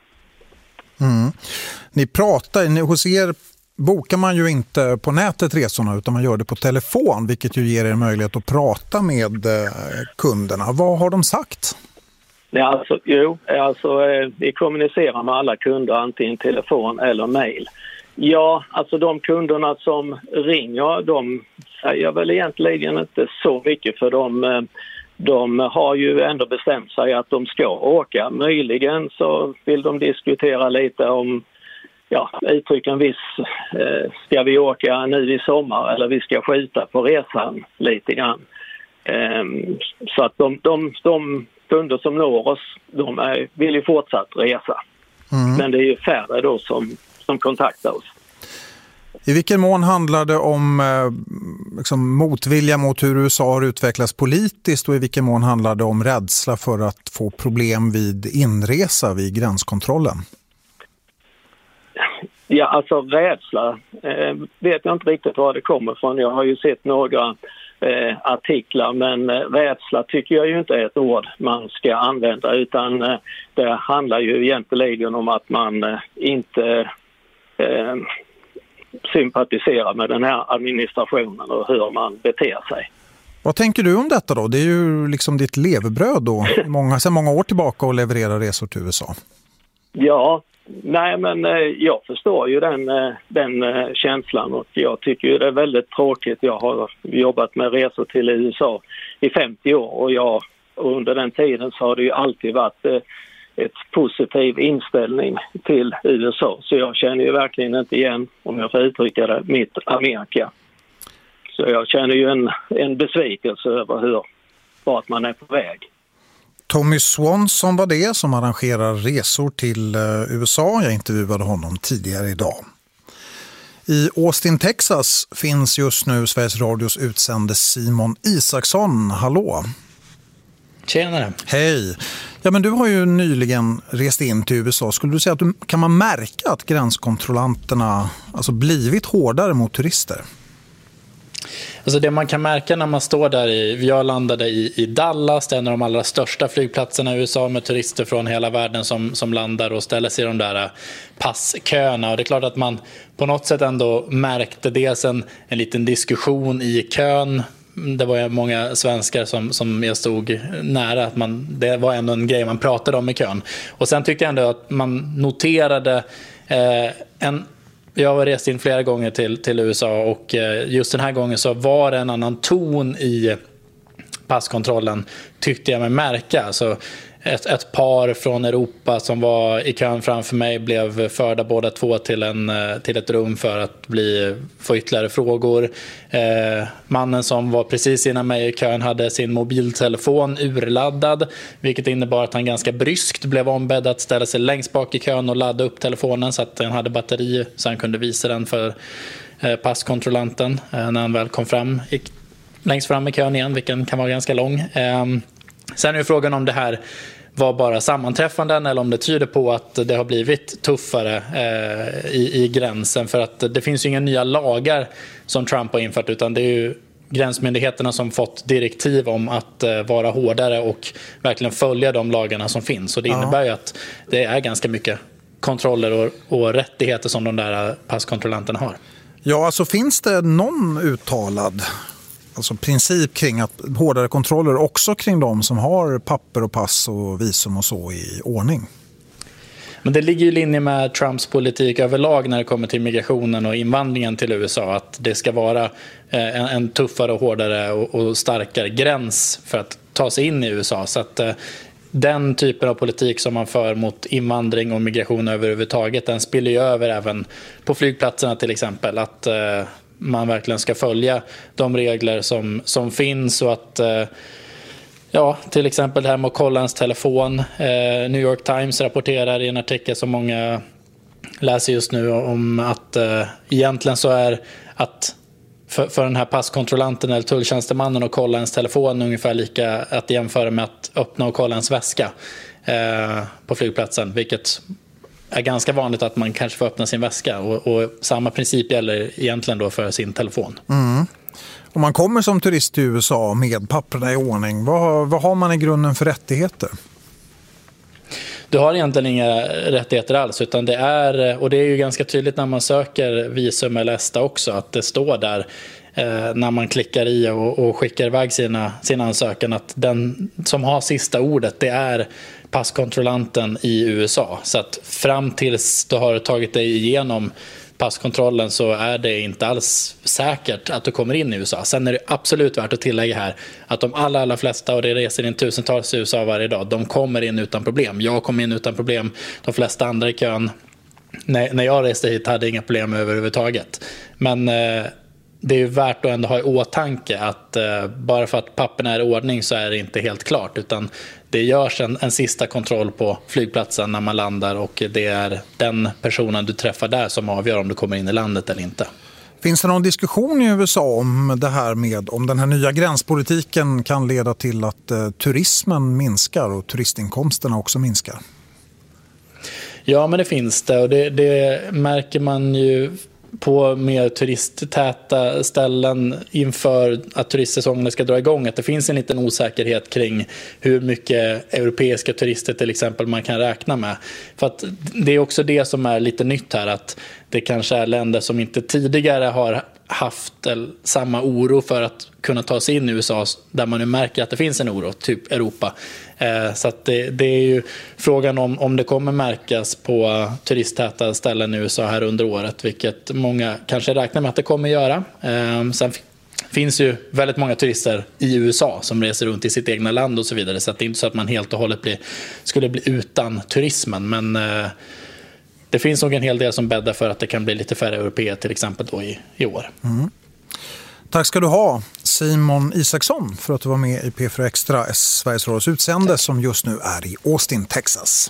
Ni pratar, hos er bokar man ju inte på nätet resorna utan man gör det på telefon, vilket ju ger er möjlighet att prata med kunderna. Vad har de sagt? Ja, alltså, vi kommunicerar med alla kunder antingen telefon eller mejl. Ja, alltså de kunderna som ringer, de säger väl egentligen inte så mycket, för de har ju ändå bestämt sig att de ska åka. Möjligen så vill de diskutera lite om, uttrycka en viss, ska vi åka nu i sommar eller vi ska skjuta på resan lite grann. Så att de kunder som når oss, vill ju fortsatt resa. Men det är ju färre då som kontaktar oss. I vilken mån handlar det om motvilja mot hur USA har utvecklats politiskt, och i vilken mån handlar det om rädsla för att få problem vid inresa vid gränskontrollen? Ja, alltså rädsla vet jag inte riktigt var det kommer från. Jag har ju sett några artiklar, men rädsla tycker jag ju inte är ett ord man ska använda, utan det handlar ju egentligen om att man inte sympatisera med den här administrationen och hur man beter sig. Vad tänker du om detta då? Det är ju liksom ditt levebröd då, sedan många år tillbaka, och leverera resor till USA. Ja, nej men jag förstår ju den känslan, och jag tycker ju det är väldigt tråkigt. Jag har jobbat med resor till USA i 50 år och under den tiden så har det ju alltid varit ett positiv inställning till USA. Så jag känner ju verkligen inte igen, om jag får uttrycka det, mitt Amerika. Så jag känner ju en besvikelse över vart man är på väg. Tommy Swanson var det som arrangerar resor till USA. Jag intervjuade honom tidigare idag. I Austin, Texas finns just nu Sveriges Radios utsände Simon Isaksson. Hallå! Tjenare! Hej! Ja, men du har ju nyligen rest in till USA. Skulle du säga att kan man märka att gränskontrollanterna blivit hårdare mot turister? Alltså det man kan märka när man står där jag landade i Dallas, det är en av de allra största flygplatserna i USA med turister från hela världen som landar och ställer sig i de där passköerna. Och det är klart att man på något sätt ändå märkte dels en liten diskussion i kön. Det var många svenskar som jag stod nära, att det var ändå en grej man pratade om i kön. Och sen tyckte jag ändå att man noterade jag har rest in flera gånger till USA, och just den här gången så var det en annan ton i passkontrollen, tyckte jag mig märka. Alltså ett par från Europa som var i kön framför mig blev förda båda två till ett rum för att få ytterligare frågor. Mannen som var precis innan mig i kön hade sin mobiltelefon urladdad, vilket innebar att han ganska bryskt blev ombedd att ställa sig längst bak i kön och ladda upp telefonen så att den hade batteri, så han kunde visa den för passkontrollanten när han väl kom fram, längst fram i kön igen, vilken kan vara ganska lång. Sen är frågan om det här var bara sammanträffanden eller om det tyder på att det har blivit tuffare i gränsen, för att det finns ju inga nya lagar som Trump har infört, utan det är ju gränsmyndigheterna som fått direktiv om att vara hårdare och verkligen följa de lagarna som finns. Och det innebär ju att det är ganska mycket kontroller och rättigheter som de där passkontrollanterna har. Ja, alltså finns det någon uttalad princip kring att hårdare kontroller också kring de som har papper och pass och visum och så i ordning? Men det ligger ju i linje med Trumps politik överlag när det kommer till migrationen och invandringen till USA. Att det ska vara en tuffare och hårdare och starkare gräns för att ta sig in i USA. Så att den typen av politik som man för mot invandring och migration överhuvudtaget, den spiller ju över även på flygplatserna till exempel. Att man verkligen ska följa de regler som finns och att till exempel det här med att kolla ens telefon. New York Times rapporterar i en artikel som många läser just nu om att egentligen så är att för den här passkontrollanten eller tulltjänstemannen att kolla ens telefon ungefär lika att jämföra med att öppna och kolla ens väska på flygplatsen, vilket är ganska vanligt att man kanske får öppna sin väska och samma princip gäller egentligen då för sin telefon. Om man kommer som turist till USA med papperna i ordning, vad har man i grunden för rättigheter? Du har egentligen inga rättigheter alls, utan det är ju ganska tydligt när man söker visum eller ESTA också, att det står där när man klickar i och skickar iväg sin ansökan att den som har sista ordet, det är passkontrollanten i USA. Så att fram tills du har tagit dig igenom passkontrollen så är det inte alls säkert att du kommer in i USA. Sen är det absolut värt att tillägga här att de allra flesta, och det reser in tusentals i USA varje dag, de kommer in utan problem. Jag kom in utan problem. De flesta andra i kön när jag reste hit hade inga problem överhuvudtaget. Men det är ju värt att ändå ha i åtanke att bara för att papperna är i ordning så är det inte helt klart, utan det görs en sista kontroll på flygplatsen när man landar och det är den personen du träffar där som avgör om du kommer in i landet eller inte. Finns det någon diskussion i USA om det här med om den här nya gränspolitiken kan leda till att turismen minskar och turistinkomsterna också minskar? Ja, men det finns det, och det märker man ju på mer turisttäta ställen inför att turistsäsongen ska dra igång, att det finns en liten osäkerhet kring hur mycket europeiska turister till exempel man kan räkna med. För att det är också det som är lite nytt här, att det kanske är länder som inte tidigare har haft samma oro för att kunna ta sig in i USA, där man nu märker att det finns en oro, typ Europa. Så att det är ju frågan om det kommer märkas på turisttäta ställen i USA här under året, vilket många kanske räknar med att det kommer göra. Sen finns ju väldigt många turister i USA som reser runt i sitt egna land och så vidare, så att det är inte så att man helt och hållet skulle bli utan turismen, men det finns nog en hel del som bäddar för att det kan bli lite färre europeer till exempel då i år. Tack ska du ha, Simon Isaksson, för att du var med i P4 Extra, Sveriges Radios utsände som just nu är i Austin, Texas.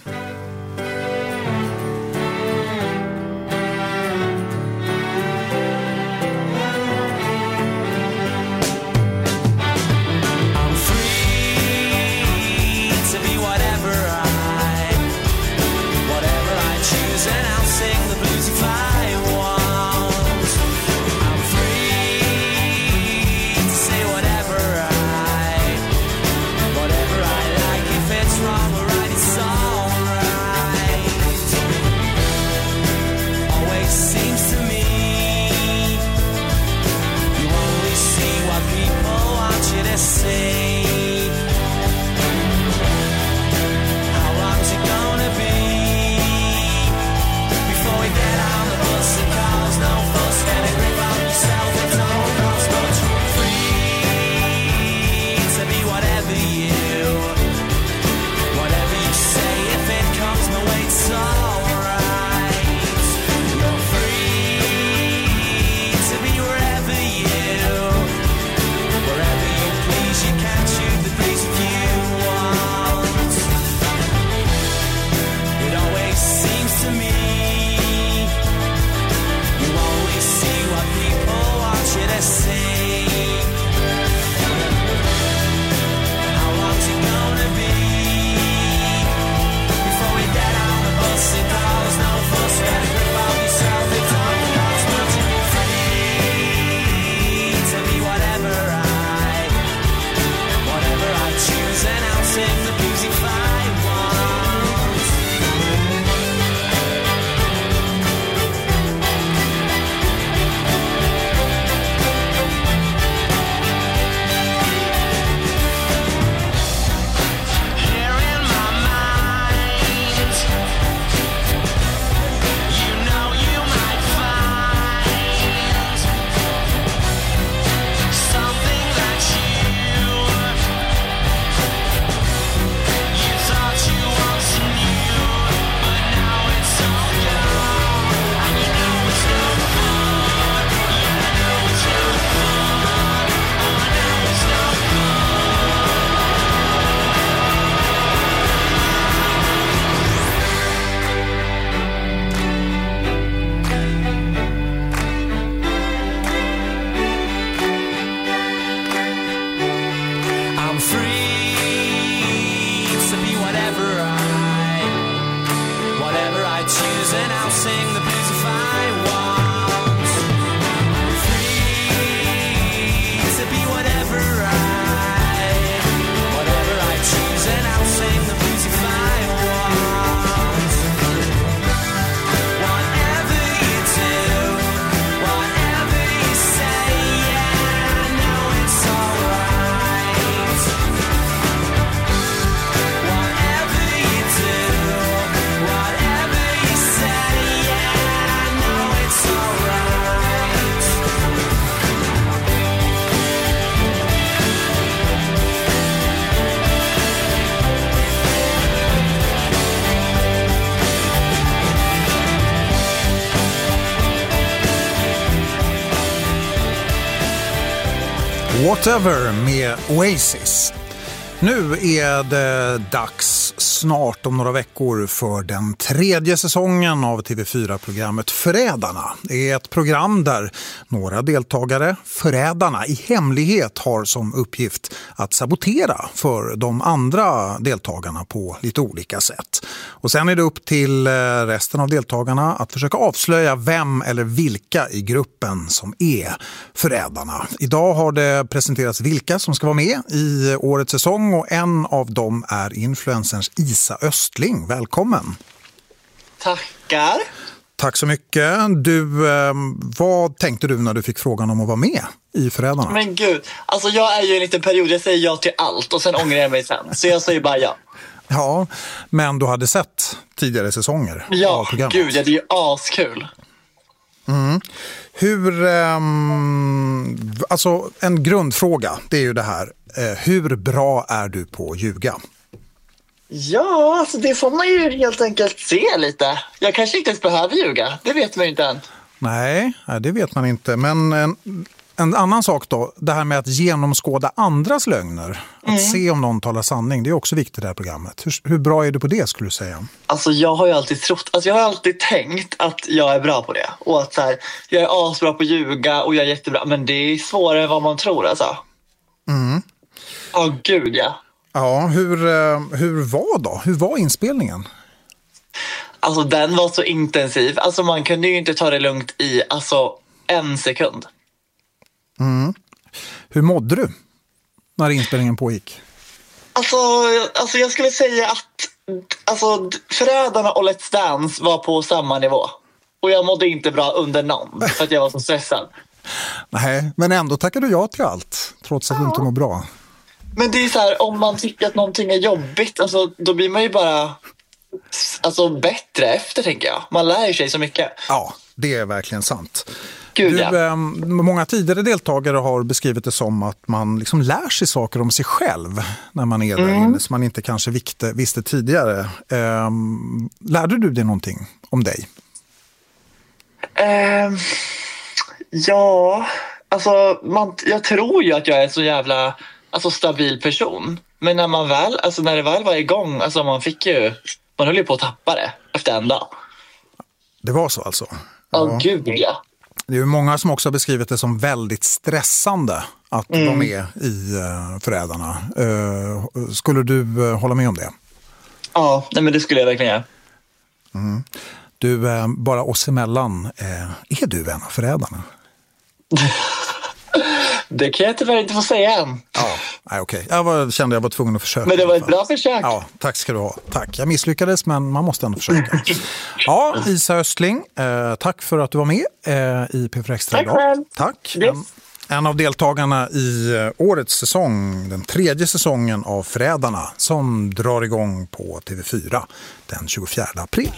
choose and I'll sing the blues if I want. Free to be whatever I choose and I'll sing the blues if I want. Whatever you do, whatever you say, yeah, I know it's alright. Whatever you do, whatever you say, yeah, I know it's alright. Whatever med Oasis. Nu är det dags snart om några veckor för den 3:e säsongen av TV4-programmet Förrädarna. Det är ett program där några deltagare, förrädarna, i hemlighet har som uppgift att sabotera för de andra deltagarna på lite olika sätt. Och sen är det upp till resten av deltagarna att försöka avslöja vem eller vilka i gruppen som är förrädarna. Idag har det presenterats vilka som ska vara med i årets säsong och en av dem är influencerns Isa Östling. Välkommen! Tackar! Tack så mycket. Du, vad tänkte du när du fick frågan om att vara med i Förrädarna? Men gud, alltså jag är ju i en liten period, jag säger ja till allt och sen ångrar jag mig sen. Så jag säger bara ja. Ja, men du hade sett tidigare säsonger av programmet. Gud, det är ju askul. Mm. Alltså en grundfråga, det är ju det här. Hur bra är du på att ljuga? Ja, alltså det får man ju helt enkelt se lite. Jag kanske inte ens behöver ljuga, det vet man ju inte än. Nej, det vet man inte. Men en annan sak då, det här med att genomskåda andras lögner. Att se om någon talar sanning, det är också viktigt i det här programmet. Hur bra är du på det, skulle du säga? Alltså jag har ju alltid trott, jag har alltid tänkt att jag är bra på det. Och att så här, jag är asbra på att ljuga och jag är jättebra. Men det är svårare än vad man tror alltså. Mm. Ja, gud ja. Ja, hur var då? Hur var inspelningen? Alltså den var så intensiv. Alltså man kunde ju inte ta det lugnt i en sekund. Mm. Hur mådde du när inspelningen pågick? Alltså jag skulle säga att Förrädarna och Let's Dance var på samma nivå. Och jag mådde inte bra under någon för att jag var så stressad. Nej, men ändå tackar du ja till allt, trots att du inte mår bra. Men det är så här, om man tycker att någonting är jobbigt, då blir man ju bara bättre efter, tänker jag. Man lär sig så mycket. Ja, det är verkligen sant. Många tidigare deltagare har beskrivit det som att man liksom lär sig saker om sig själv när man är där inne, som man inte kanske visste tidigare. Lärde du dig någonting om dig? Ja, jag tror ju att jag är en så jävla stabil person. Men när det väl var igång, man höll ju på att tappa det efter en dag. Det var så alltså? Ja, gud ja. Det är ju många som också har beskrivit det som väldigt stressande att vara med i Förrädarna. Skulle du hålla med om det? Ja, men det skulle jag verkligen göra. Mm. Du, bara oss emellan, är du en av Förrädarna? Det kan jag tyvärr inte få säga än. Ja, okej. Kände jag var tvungen att försöka. Men det var ett bra försök. Ja, tack ska du ha. Tack. Jag misslyckades, men man måste ändå försöka. Ja, Isa Östling, tack för att du var med i P4 Extra idag. Tack själv. Tack. Yes. En av deltagarna i årets säsong, den 3:e säsongen av Förrädarna, som drar igång på TV4 den 24 april.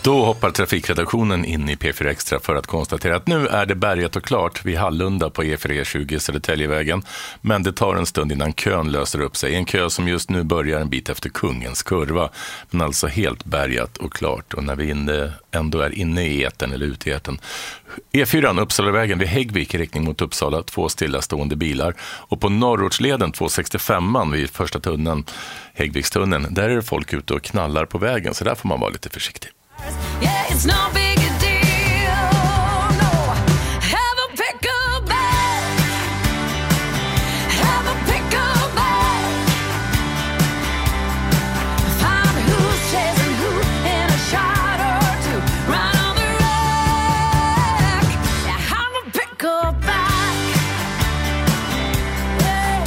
Då hoppar trafikredaktionen in i P4 Extra för att konstatera att nu är det bärgat och klart vid Hallunda på E4E20 Södertäljevägen. Men det tar en stund innan kön löser upp sig. En kö som just nu börjar en bit efter Kungens kurva. Men alltså helt bärgat och klart. Och när vi ändå är inne i etern eller ute i etern. E4 Uppsalavägen vid Häggvik i riktning mot Uppsala, 2 stillastående bilar. Och på Norrortsleden 265 vid första tunneln, Häggvikstunneln, där är det folk ute och knallar på vägen. Så där får man vara lite försiktig. Yeah, it's no big deal, no. Have a pickle bag. Have a pickle bag. Find who's chasing who in a shot or two. Run on the rack. Yeah, have a pickle bag. Yeah.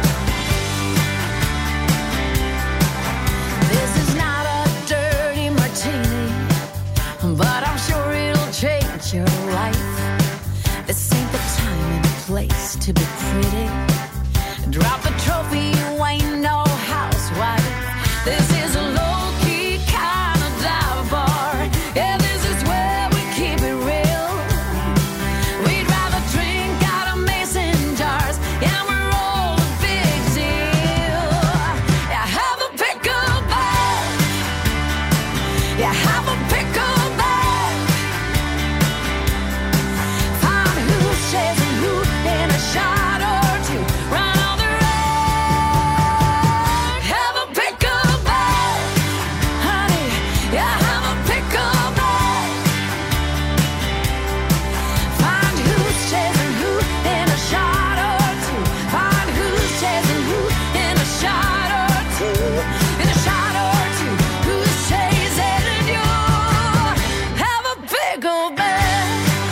This is not a dirty martini, but I'm sure it'll change your life. This ain't the time and the place to be pretty. Drop the trophy, you ain't no housewife. This is a low-key kind of dive bar. Yeah, this is where we keep it real. We'd rather drink out of mason jars. Yeah, we're all a big deal. Yeah, have a pickle bag. Yeah, have a pickle bag. Find who's chasing who in a shot or two. Run on the road. Have a pickle bag, honey. Yeah, have a pickle bag. Find who's chasing who in a shot or two. Find who's chasing who in a shot or two. In a shot or two. Who's chasing you? Have a pickle bag.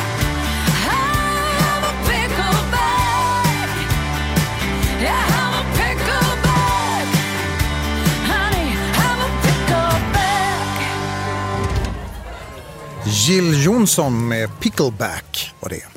Have a pickle bag. Yeah, have a pickle bag. Honey, have a pickle bag. Jill Johnson med Pickleback var det.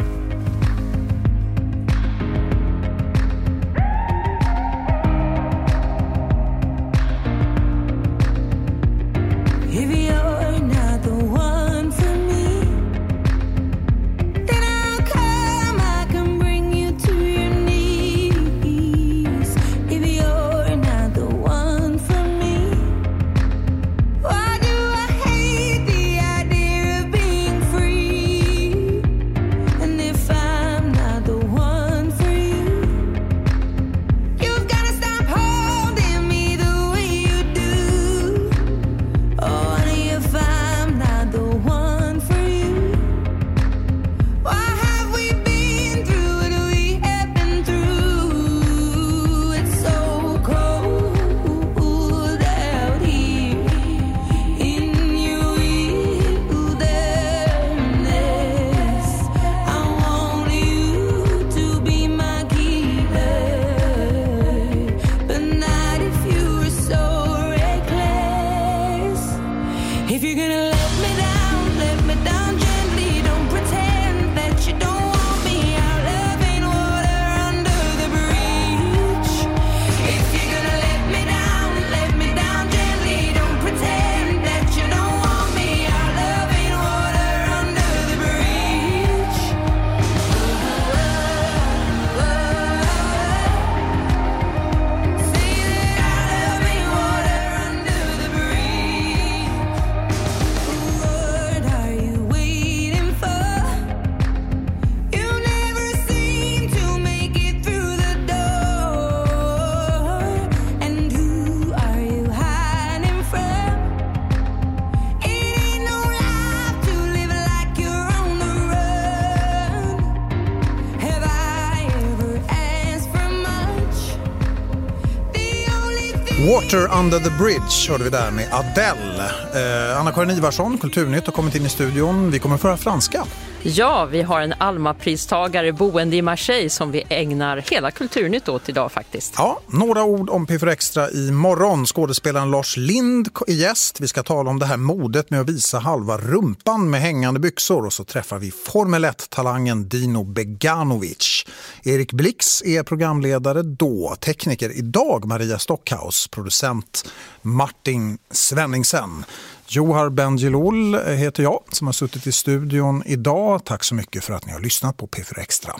If you're not the one for me, then I'll come, I can bring you to your knees. If you're not the one for me, why do I hate the idea of being free? And if I'm not the one for you, you've gotta stop holding me the way you do. Oh, honey, if I'm not the one for you, why have we been through what we have been through? It's so cold out here in your wilderness. I want you to be my keeper, but not if you're so reckless. If you're gonna let me down gently. Don't pretend that you don't want me. Our love ain't water under the bridge. If you're gonna let me down gently. Don't pretend that you don't want me. Our love ain't water under the bridge. Say that our love ain't water under the bridge. What are you waiting for? You never seem to make it through the door. And who are you hiding from? It ain't no life to live like you're on the run. Have I ever asked for much? The only thing Water Under the Bridge hörde vi där med Adele. Anna-Karin Ivarsson, Kulturnytt, har kommit in i studion. Vi kommer att föra franska. Ja, vi har en Alma-pristagare boende i Marseille som vi ägnar hela Kulturnytt åt idag faktiskt. Ja, några ord om P4 Extra i morgon. Skådespelaren Lars Lind är gäst. Vi ska tala om det här modet med att visa halva rumpan med hängande byxor. Och så träffar vi Formel 1-talangen Dino Beganovic. Erik Blix är programledare då. Tekniker idag Maria Stockhaus. Producent Martin Svenningsen. Johar Bendjelloul heter jag som har suttit i studion idag. Tack så mycket för att ni har lyssnat på P4 Extra.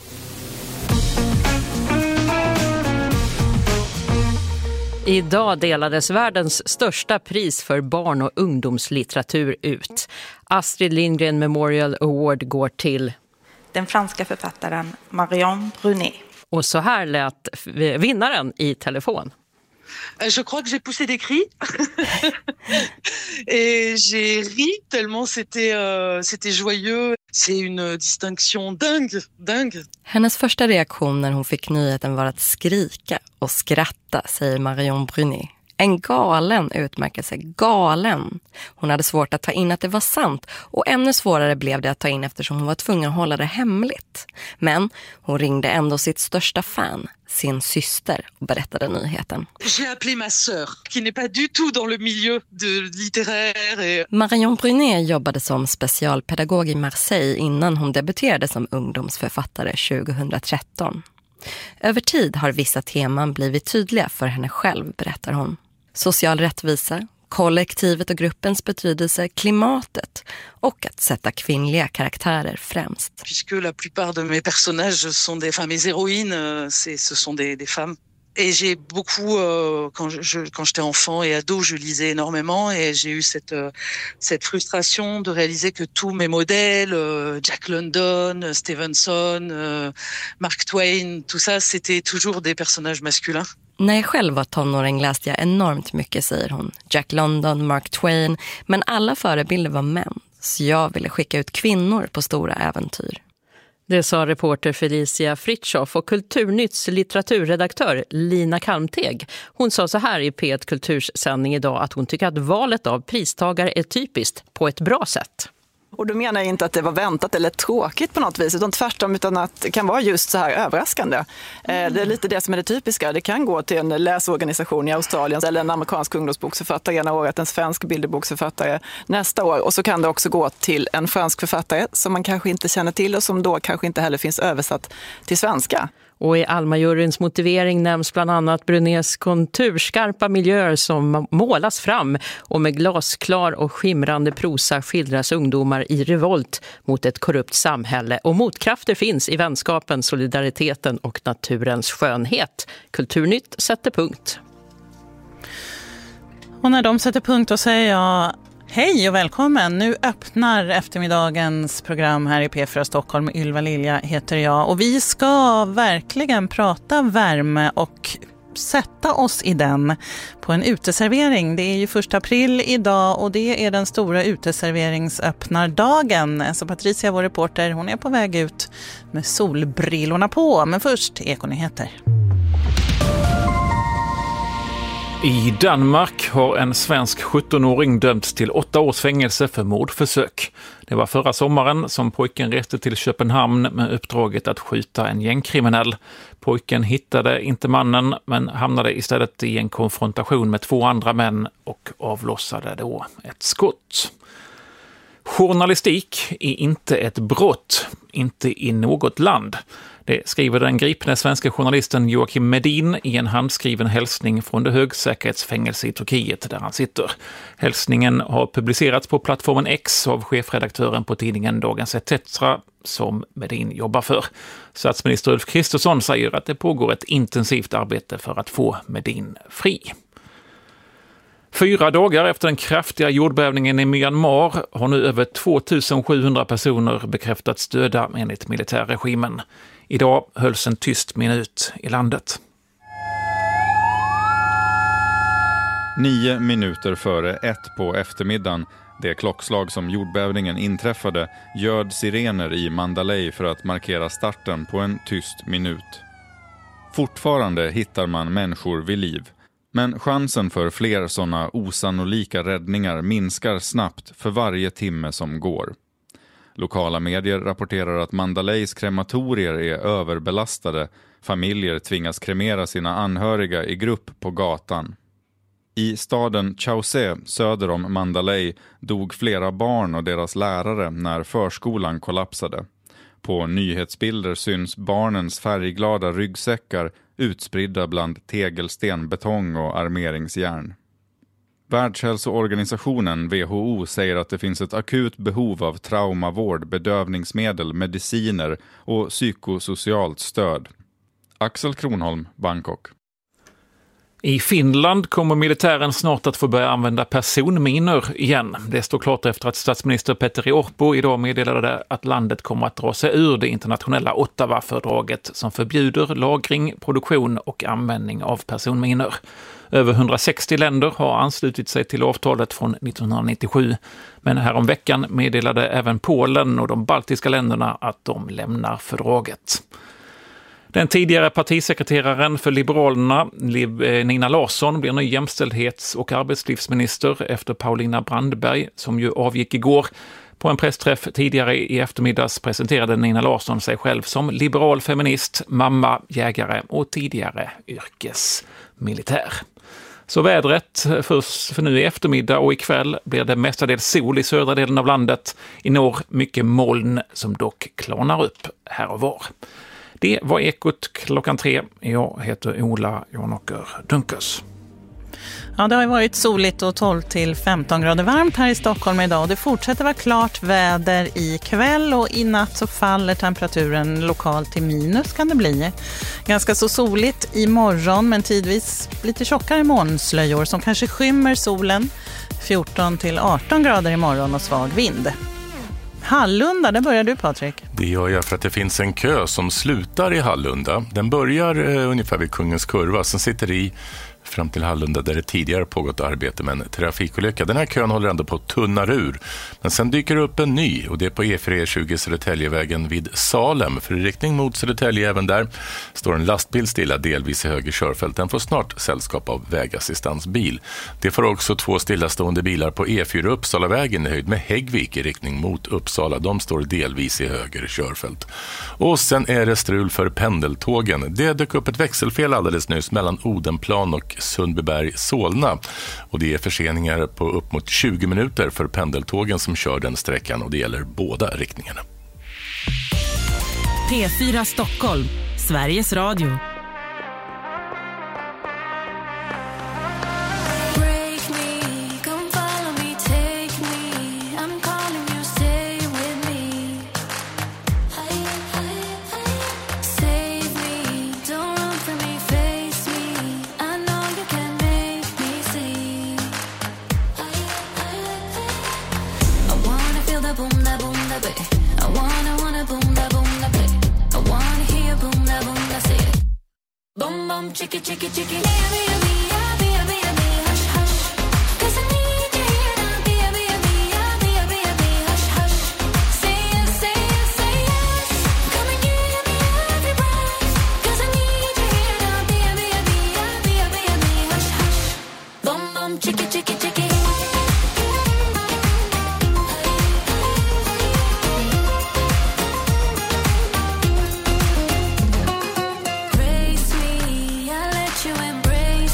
Idag delades världens största pris för barn- och ungdomslitteratur ut. Astrid Lindgren Memorial Award går till den franska författaren Marion Brunet. Och så här lät vinnaren i telefon. Je crois que j'ai poussé des cris et j'ai ri tellement c'était joyeux. C'est une distinction dingue. Hennes första reaktion när hon fick nyheten var att skrika och skratta, säger Marion Brunet. En galen utmärkelse, galen. Hon hade svårt att ta in att det var sant och ännu svårare blev det att ta in eftersom hon var tvungen att hålla det hemligt. Men hon ringde ändå sitt största fan, sin syster, och berättade nyheten. J'ai appelé ma sœur, qui n'est pas du tout dans le milieu littéraire. Marion Brunet jobbade som specialpedagog i Marseille innan hon debuterade som ungdomsförfattare 2013. Över tid har vissa teman blivit tydliga för henne själv, berättar hon. Social rättvisa, kollektivet och gruppens betydelse, klimatet och att sätta kvinnliga karaktärer främst. Puisque la plupart de mes personnages sont des femmes, mes héroïnes, ce sont des femmes. Et j'ai beaucoup, quand j'étais enfant et ado, je lisais énormément et j'ai eu cette frustration de réaliser que tous mes modèles, Jack London, Stevenson, Mark Twain, tout ça, c'était toujours des personnages masculins. När jag själv var tonåring läste jag enormt mycket, säger hon. Jack London, Mark Twain, men alla förebilder var män. Så jag ville skicka ut kvinnor på stora äventyr. Det sa reporter Felicia Fritjof och Kulturnytts litteraturredaktör Lina Kalmteg. Hon sa så här i P1 Kulturs sändning idag att hon tycker att valet av pristagare är typiskt på ett bra sätt. Och då menar jag inte att det var väntat eller tråkigt på något vis, utan tvärtom, utan att det kan vara just så här överraskande. Det är lite det som är det typiska. Det kan gå till en läsorganisation i Australien eller en amerikansk ungdomsboksförfattare ena året, en svensk bilderboksförfattare nästa år. Och så kan det också gå till en fransk författare som man kanske inte känner till och som då kanske inte heller finns översatt till svenska. Och i Alma-juryns motivering nämns bland annat Brunets konturskarpa miljöer som målas fram och med glasklar och skimrande prosa skildras ungdomar i revolt mot ett korrupt samhälle. Och motkrafter finns i vänskapen, solidariteten och naturens skönhet. Kulturnytt sätter punkt. Och när de sätter punkt då säger jag hej och välkommen. Nu öppnar eftermiddagens program här i P4 Stockholm. Ylva Lilja heter jag och vi ska verkligen prata värme och sätta oss i den på en uteservering. Det är ju 1 april idag och det är den stora uteserveringsöppnardagen. Så Patricia, vår reporter, hon är på väg ut med solbrillorna på. Men först Ekonyheter. I Danmark har en svensk 17-åring dömts till 8 års fängelse för mordförsök. Det var förra sommaren som pojken reste till Köpenhamn med uppdraget att skjuta en gängkriminell. Pojken hittade inte mannen men hamnade istället i en konfrontation med 2 andra män och avlossade då ett skott. Journalistik är inte ett brott, inte i något land. Det skriver den gripne svenska journalisten Joakim Medin i en handskriven hälsning från det högsäkerhetsfängelse i Turkiet där han sitter. Hälsningen har publicerats på plattformen X av chefredaktören på tidningen Dagens ETC som Medin jobbar för. Statsminister Ulf Kristersson säger att det pågår ett intensivt arbete för att få Medin fri. 4 dagar efter den kraftiga jordbävningen i Myanmar har nu över 2700 personer bekräftats döda enligt militärregimen. Idag hölls en tyst minut i landet. 9 minuter före 1 på eftermiddagen, det klockslag som jordbävningen inträffade, ljöd sirener i Mandalay för att markera starten på en tyst minut. Fortfarande hittar man människor vid liv. Men chansen för fler sådana osannolika räddningar minskar snabbt för varje timme som går. Lokala medier rapporterar att Mandalays krematorier är överbelastade. Familjer tvingas kremera sina anhöriga i grupp på gatan. I staden Chawse söder om Mandalay dog flera barn och deras lärare när förskolan kollapsade. På nyhetsbilder syns barnens färgglada ryggsäckar utspridda bland tegelsten, betong och armeringsjärn. Världshälsoorganisationen WHO säger att det finns ett akut behov av traumavård, bedövningsmedel, mediciner och psykosocialt stöd. Axel Kronholm, Bangkok. I Finland kommer militären snart att få börja använda personminor igen. Det står klart efter att statsminister Petteri Orpo idag meddelade att landet kommer att dra sig ur det internationella Ottawa-fördraget som förbjuder lagring, produktion och användning av personminor. Över 160 länder har anslutit sig till avtalet från 1997. Men häromveckan meddelade även Polen och de baltiska länderna att de lämnar fördraget. Den tidigare partisekreteraren för Liberalerna, Nina Larsson, blir ny jämställdhets- och arbetslivsminister efter Paulina Brandberg, som ju avgick igår. På en pressträff tidigare i eftermiddags presenterade Nina Larsson sig själv som liberal feminist, mamma, jägare och tidigare yrkesmilitär. Så vädret för nu i eftermiddag och ikväll blir det mestadels sol i södra delen av landet. I norr mycket moln som dock klarnar upp här och var. Det var Ekot 3. Jag heter Ola Janåker Dunkers. Ja, det har ju varit soligt och 12-15 grader varmt här i Stockholm idag. Det fortsätter vara klart väder i kväll och i natt så faller temperaturen lokalt till minus kan det bli. Ganska så soligt imorgon men tidvis lite tjockare molnslöjor som kanske skymmer solen. 14-18 grader imorgon och svag vind. Hallunda, där börjar du Patrik. Det gör jag för att det finns en kö som slutar i Hallunda. Den börjar ungefär vid Kungens kurva, sen sitter i fram till Hallunda där det tidigare pågått arbete med en trafikolycka. Den här kön håller ändå på att tunnar ur. Men sen dyker det upp en ny och det är på E4E20 Södertäljevägen vid Salem. För i riktning mot Södertälje även där står en lastbil stilla delvis i höger körfält. Den får snart sällskap av vägassistansbil. Det får också 2 stillastående bilar på E4 Uppsalavägen i höjd med Häggvik i riktning mot Uppsala. De står delvis i höger körfält. Och sen är det strul för pendeltågen. Det dök upp ett växelfel alldeles nyss mellan Odenplan och Sundbyberg-Solna. Och det är förseningar på upp mot 20 minuter för pendeltågen som kör den sträckan och det gäller båda riktningarna. P4 Stockholm, Sveriges Radio. Chicky, chicky, chicky. Hush, hush. 'Cause I need you here now. Hush, hush. Say yes, say yes, say yes. Come and give me every breath. 'Cause I need you here now. Hush, hush. Bum, bum, chicky, chicky, chicky. Embrace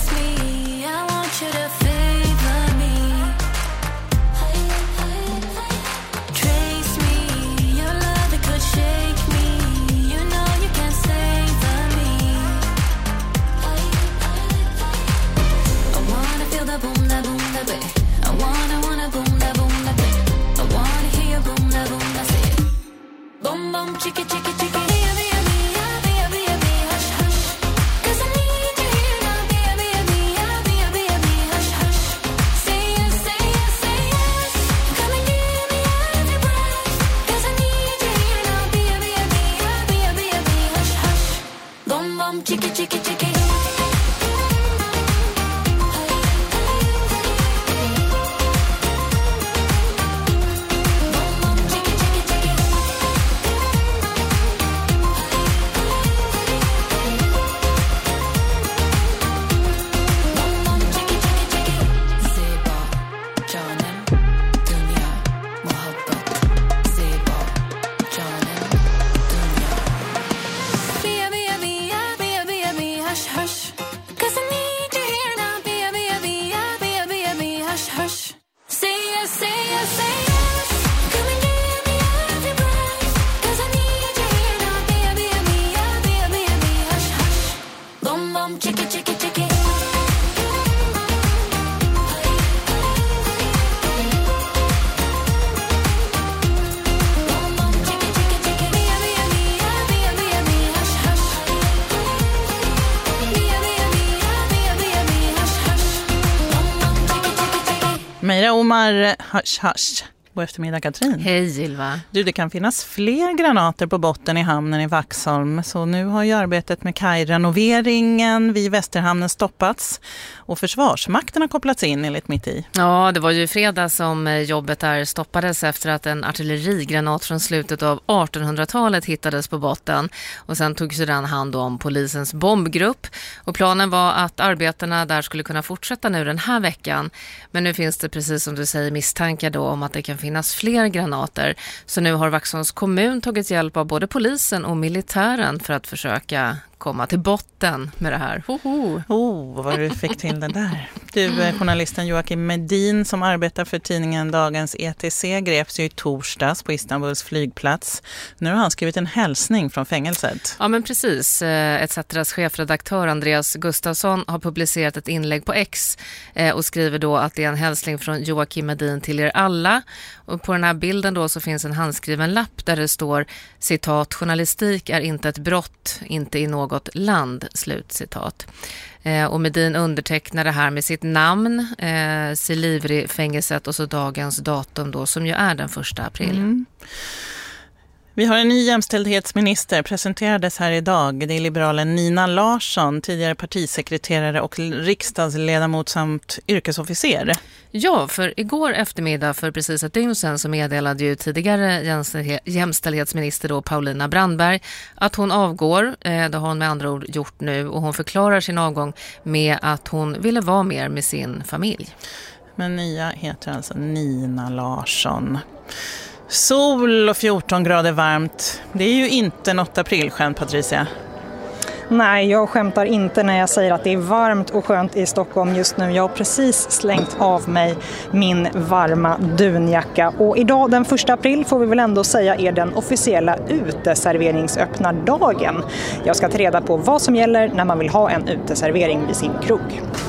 Meira Omar, hasch. God eftermiddag, Katrin. Hej Ylva. Du, det kan finnas fler granater på botten i hamnen i Vaxholm. Så nu har ju arbetet med kajrenoveringen vid Västerhamnen stoppats. Och Försvarsmakten har kopplats in enligt Mitt i. Ja, det var ju fredag som jobbet där stoppades efter att en artillerigranat från slutet av 1800-talet hittades på botten. Och sen tog sedan hand om polisens bombgrupp. Och planen var att arbetena där skulle kunna fortsätta nu den här veckan. Men nu finns det, precis som du säger, misstankar då om att det kan finnas fler granater. Så nu har Vaxholms kommun tagit hjälp av både polisen och militären för att försöka komma till botten med det här. Vad du fick till det där. Du, journalisten Joakim Medin som arbetar för tidningen Dagens ETC greps ju i torsdags på Istanbuls flygplats. Nu har han skrivit en hälsning från fängelset. Ja, men precis. ETC:s chefredaktör Andreas Gustafsson har publicerat ett inlägg på X och skriver då att det är en hälsning från Joakim Medin till er alla. Och på den här bilden då så finns en handskriven lapp där det står citat: journalistik är inte ett brott, inte i något land, slutcitat. Och Medin undertecknar det här med sitt namn, Silivri-fängelset och så dagens datum då som ju är den 1 april. Vi har en ny jämställdhetsminister, presenterades här idag. Det är liberalen Nina Larsson, tidigare partisekreterare och riksdagsledamot samt yrkesofficer. Ja, för igår eftermiddag för precis ett dygn sedan så meddelade ju tidigare jämställdhetsminister då Paulina Brandberg att hon avgår. Det har hon med andra ord gjort nu och hon förklarar sin avgång med att hon ville vara mer med sin familj. Men nya heter alltså Nina Larsson. Sol och 14 grader varmt. Det är ju inte något aprilskämt, Patricia. Nej, jag skämtar inte när jag säger att det är varmt och skönt i Stockholm just nu. Jag har precis slängt av mig min varma dunjacka. Och idag den 1 april får vi väl ändå säga är den officiella uteserveringsöppnardagen. Jag ska ta reda på vad som gäller när man vill ha en uteservering vid sin krog.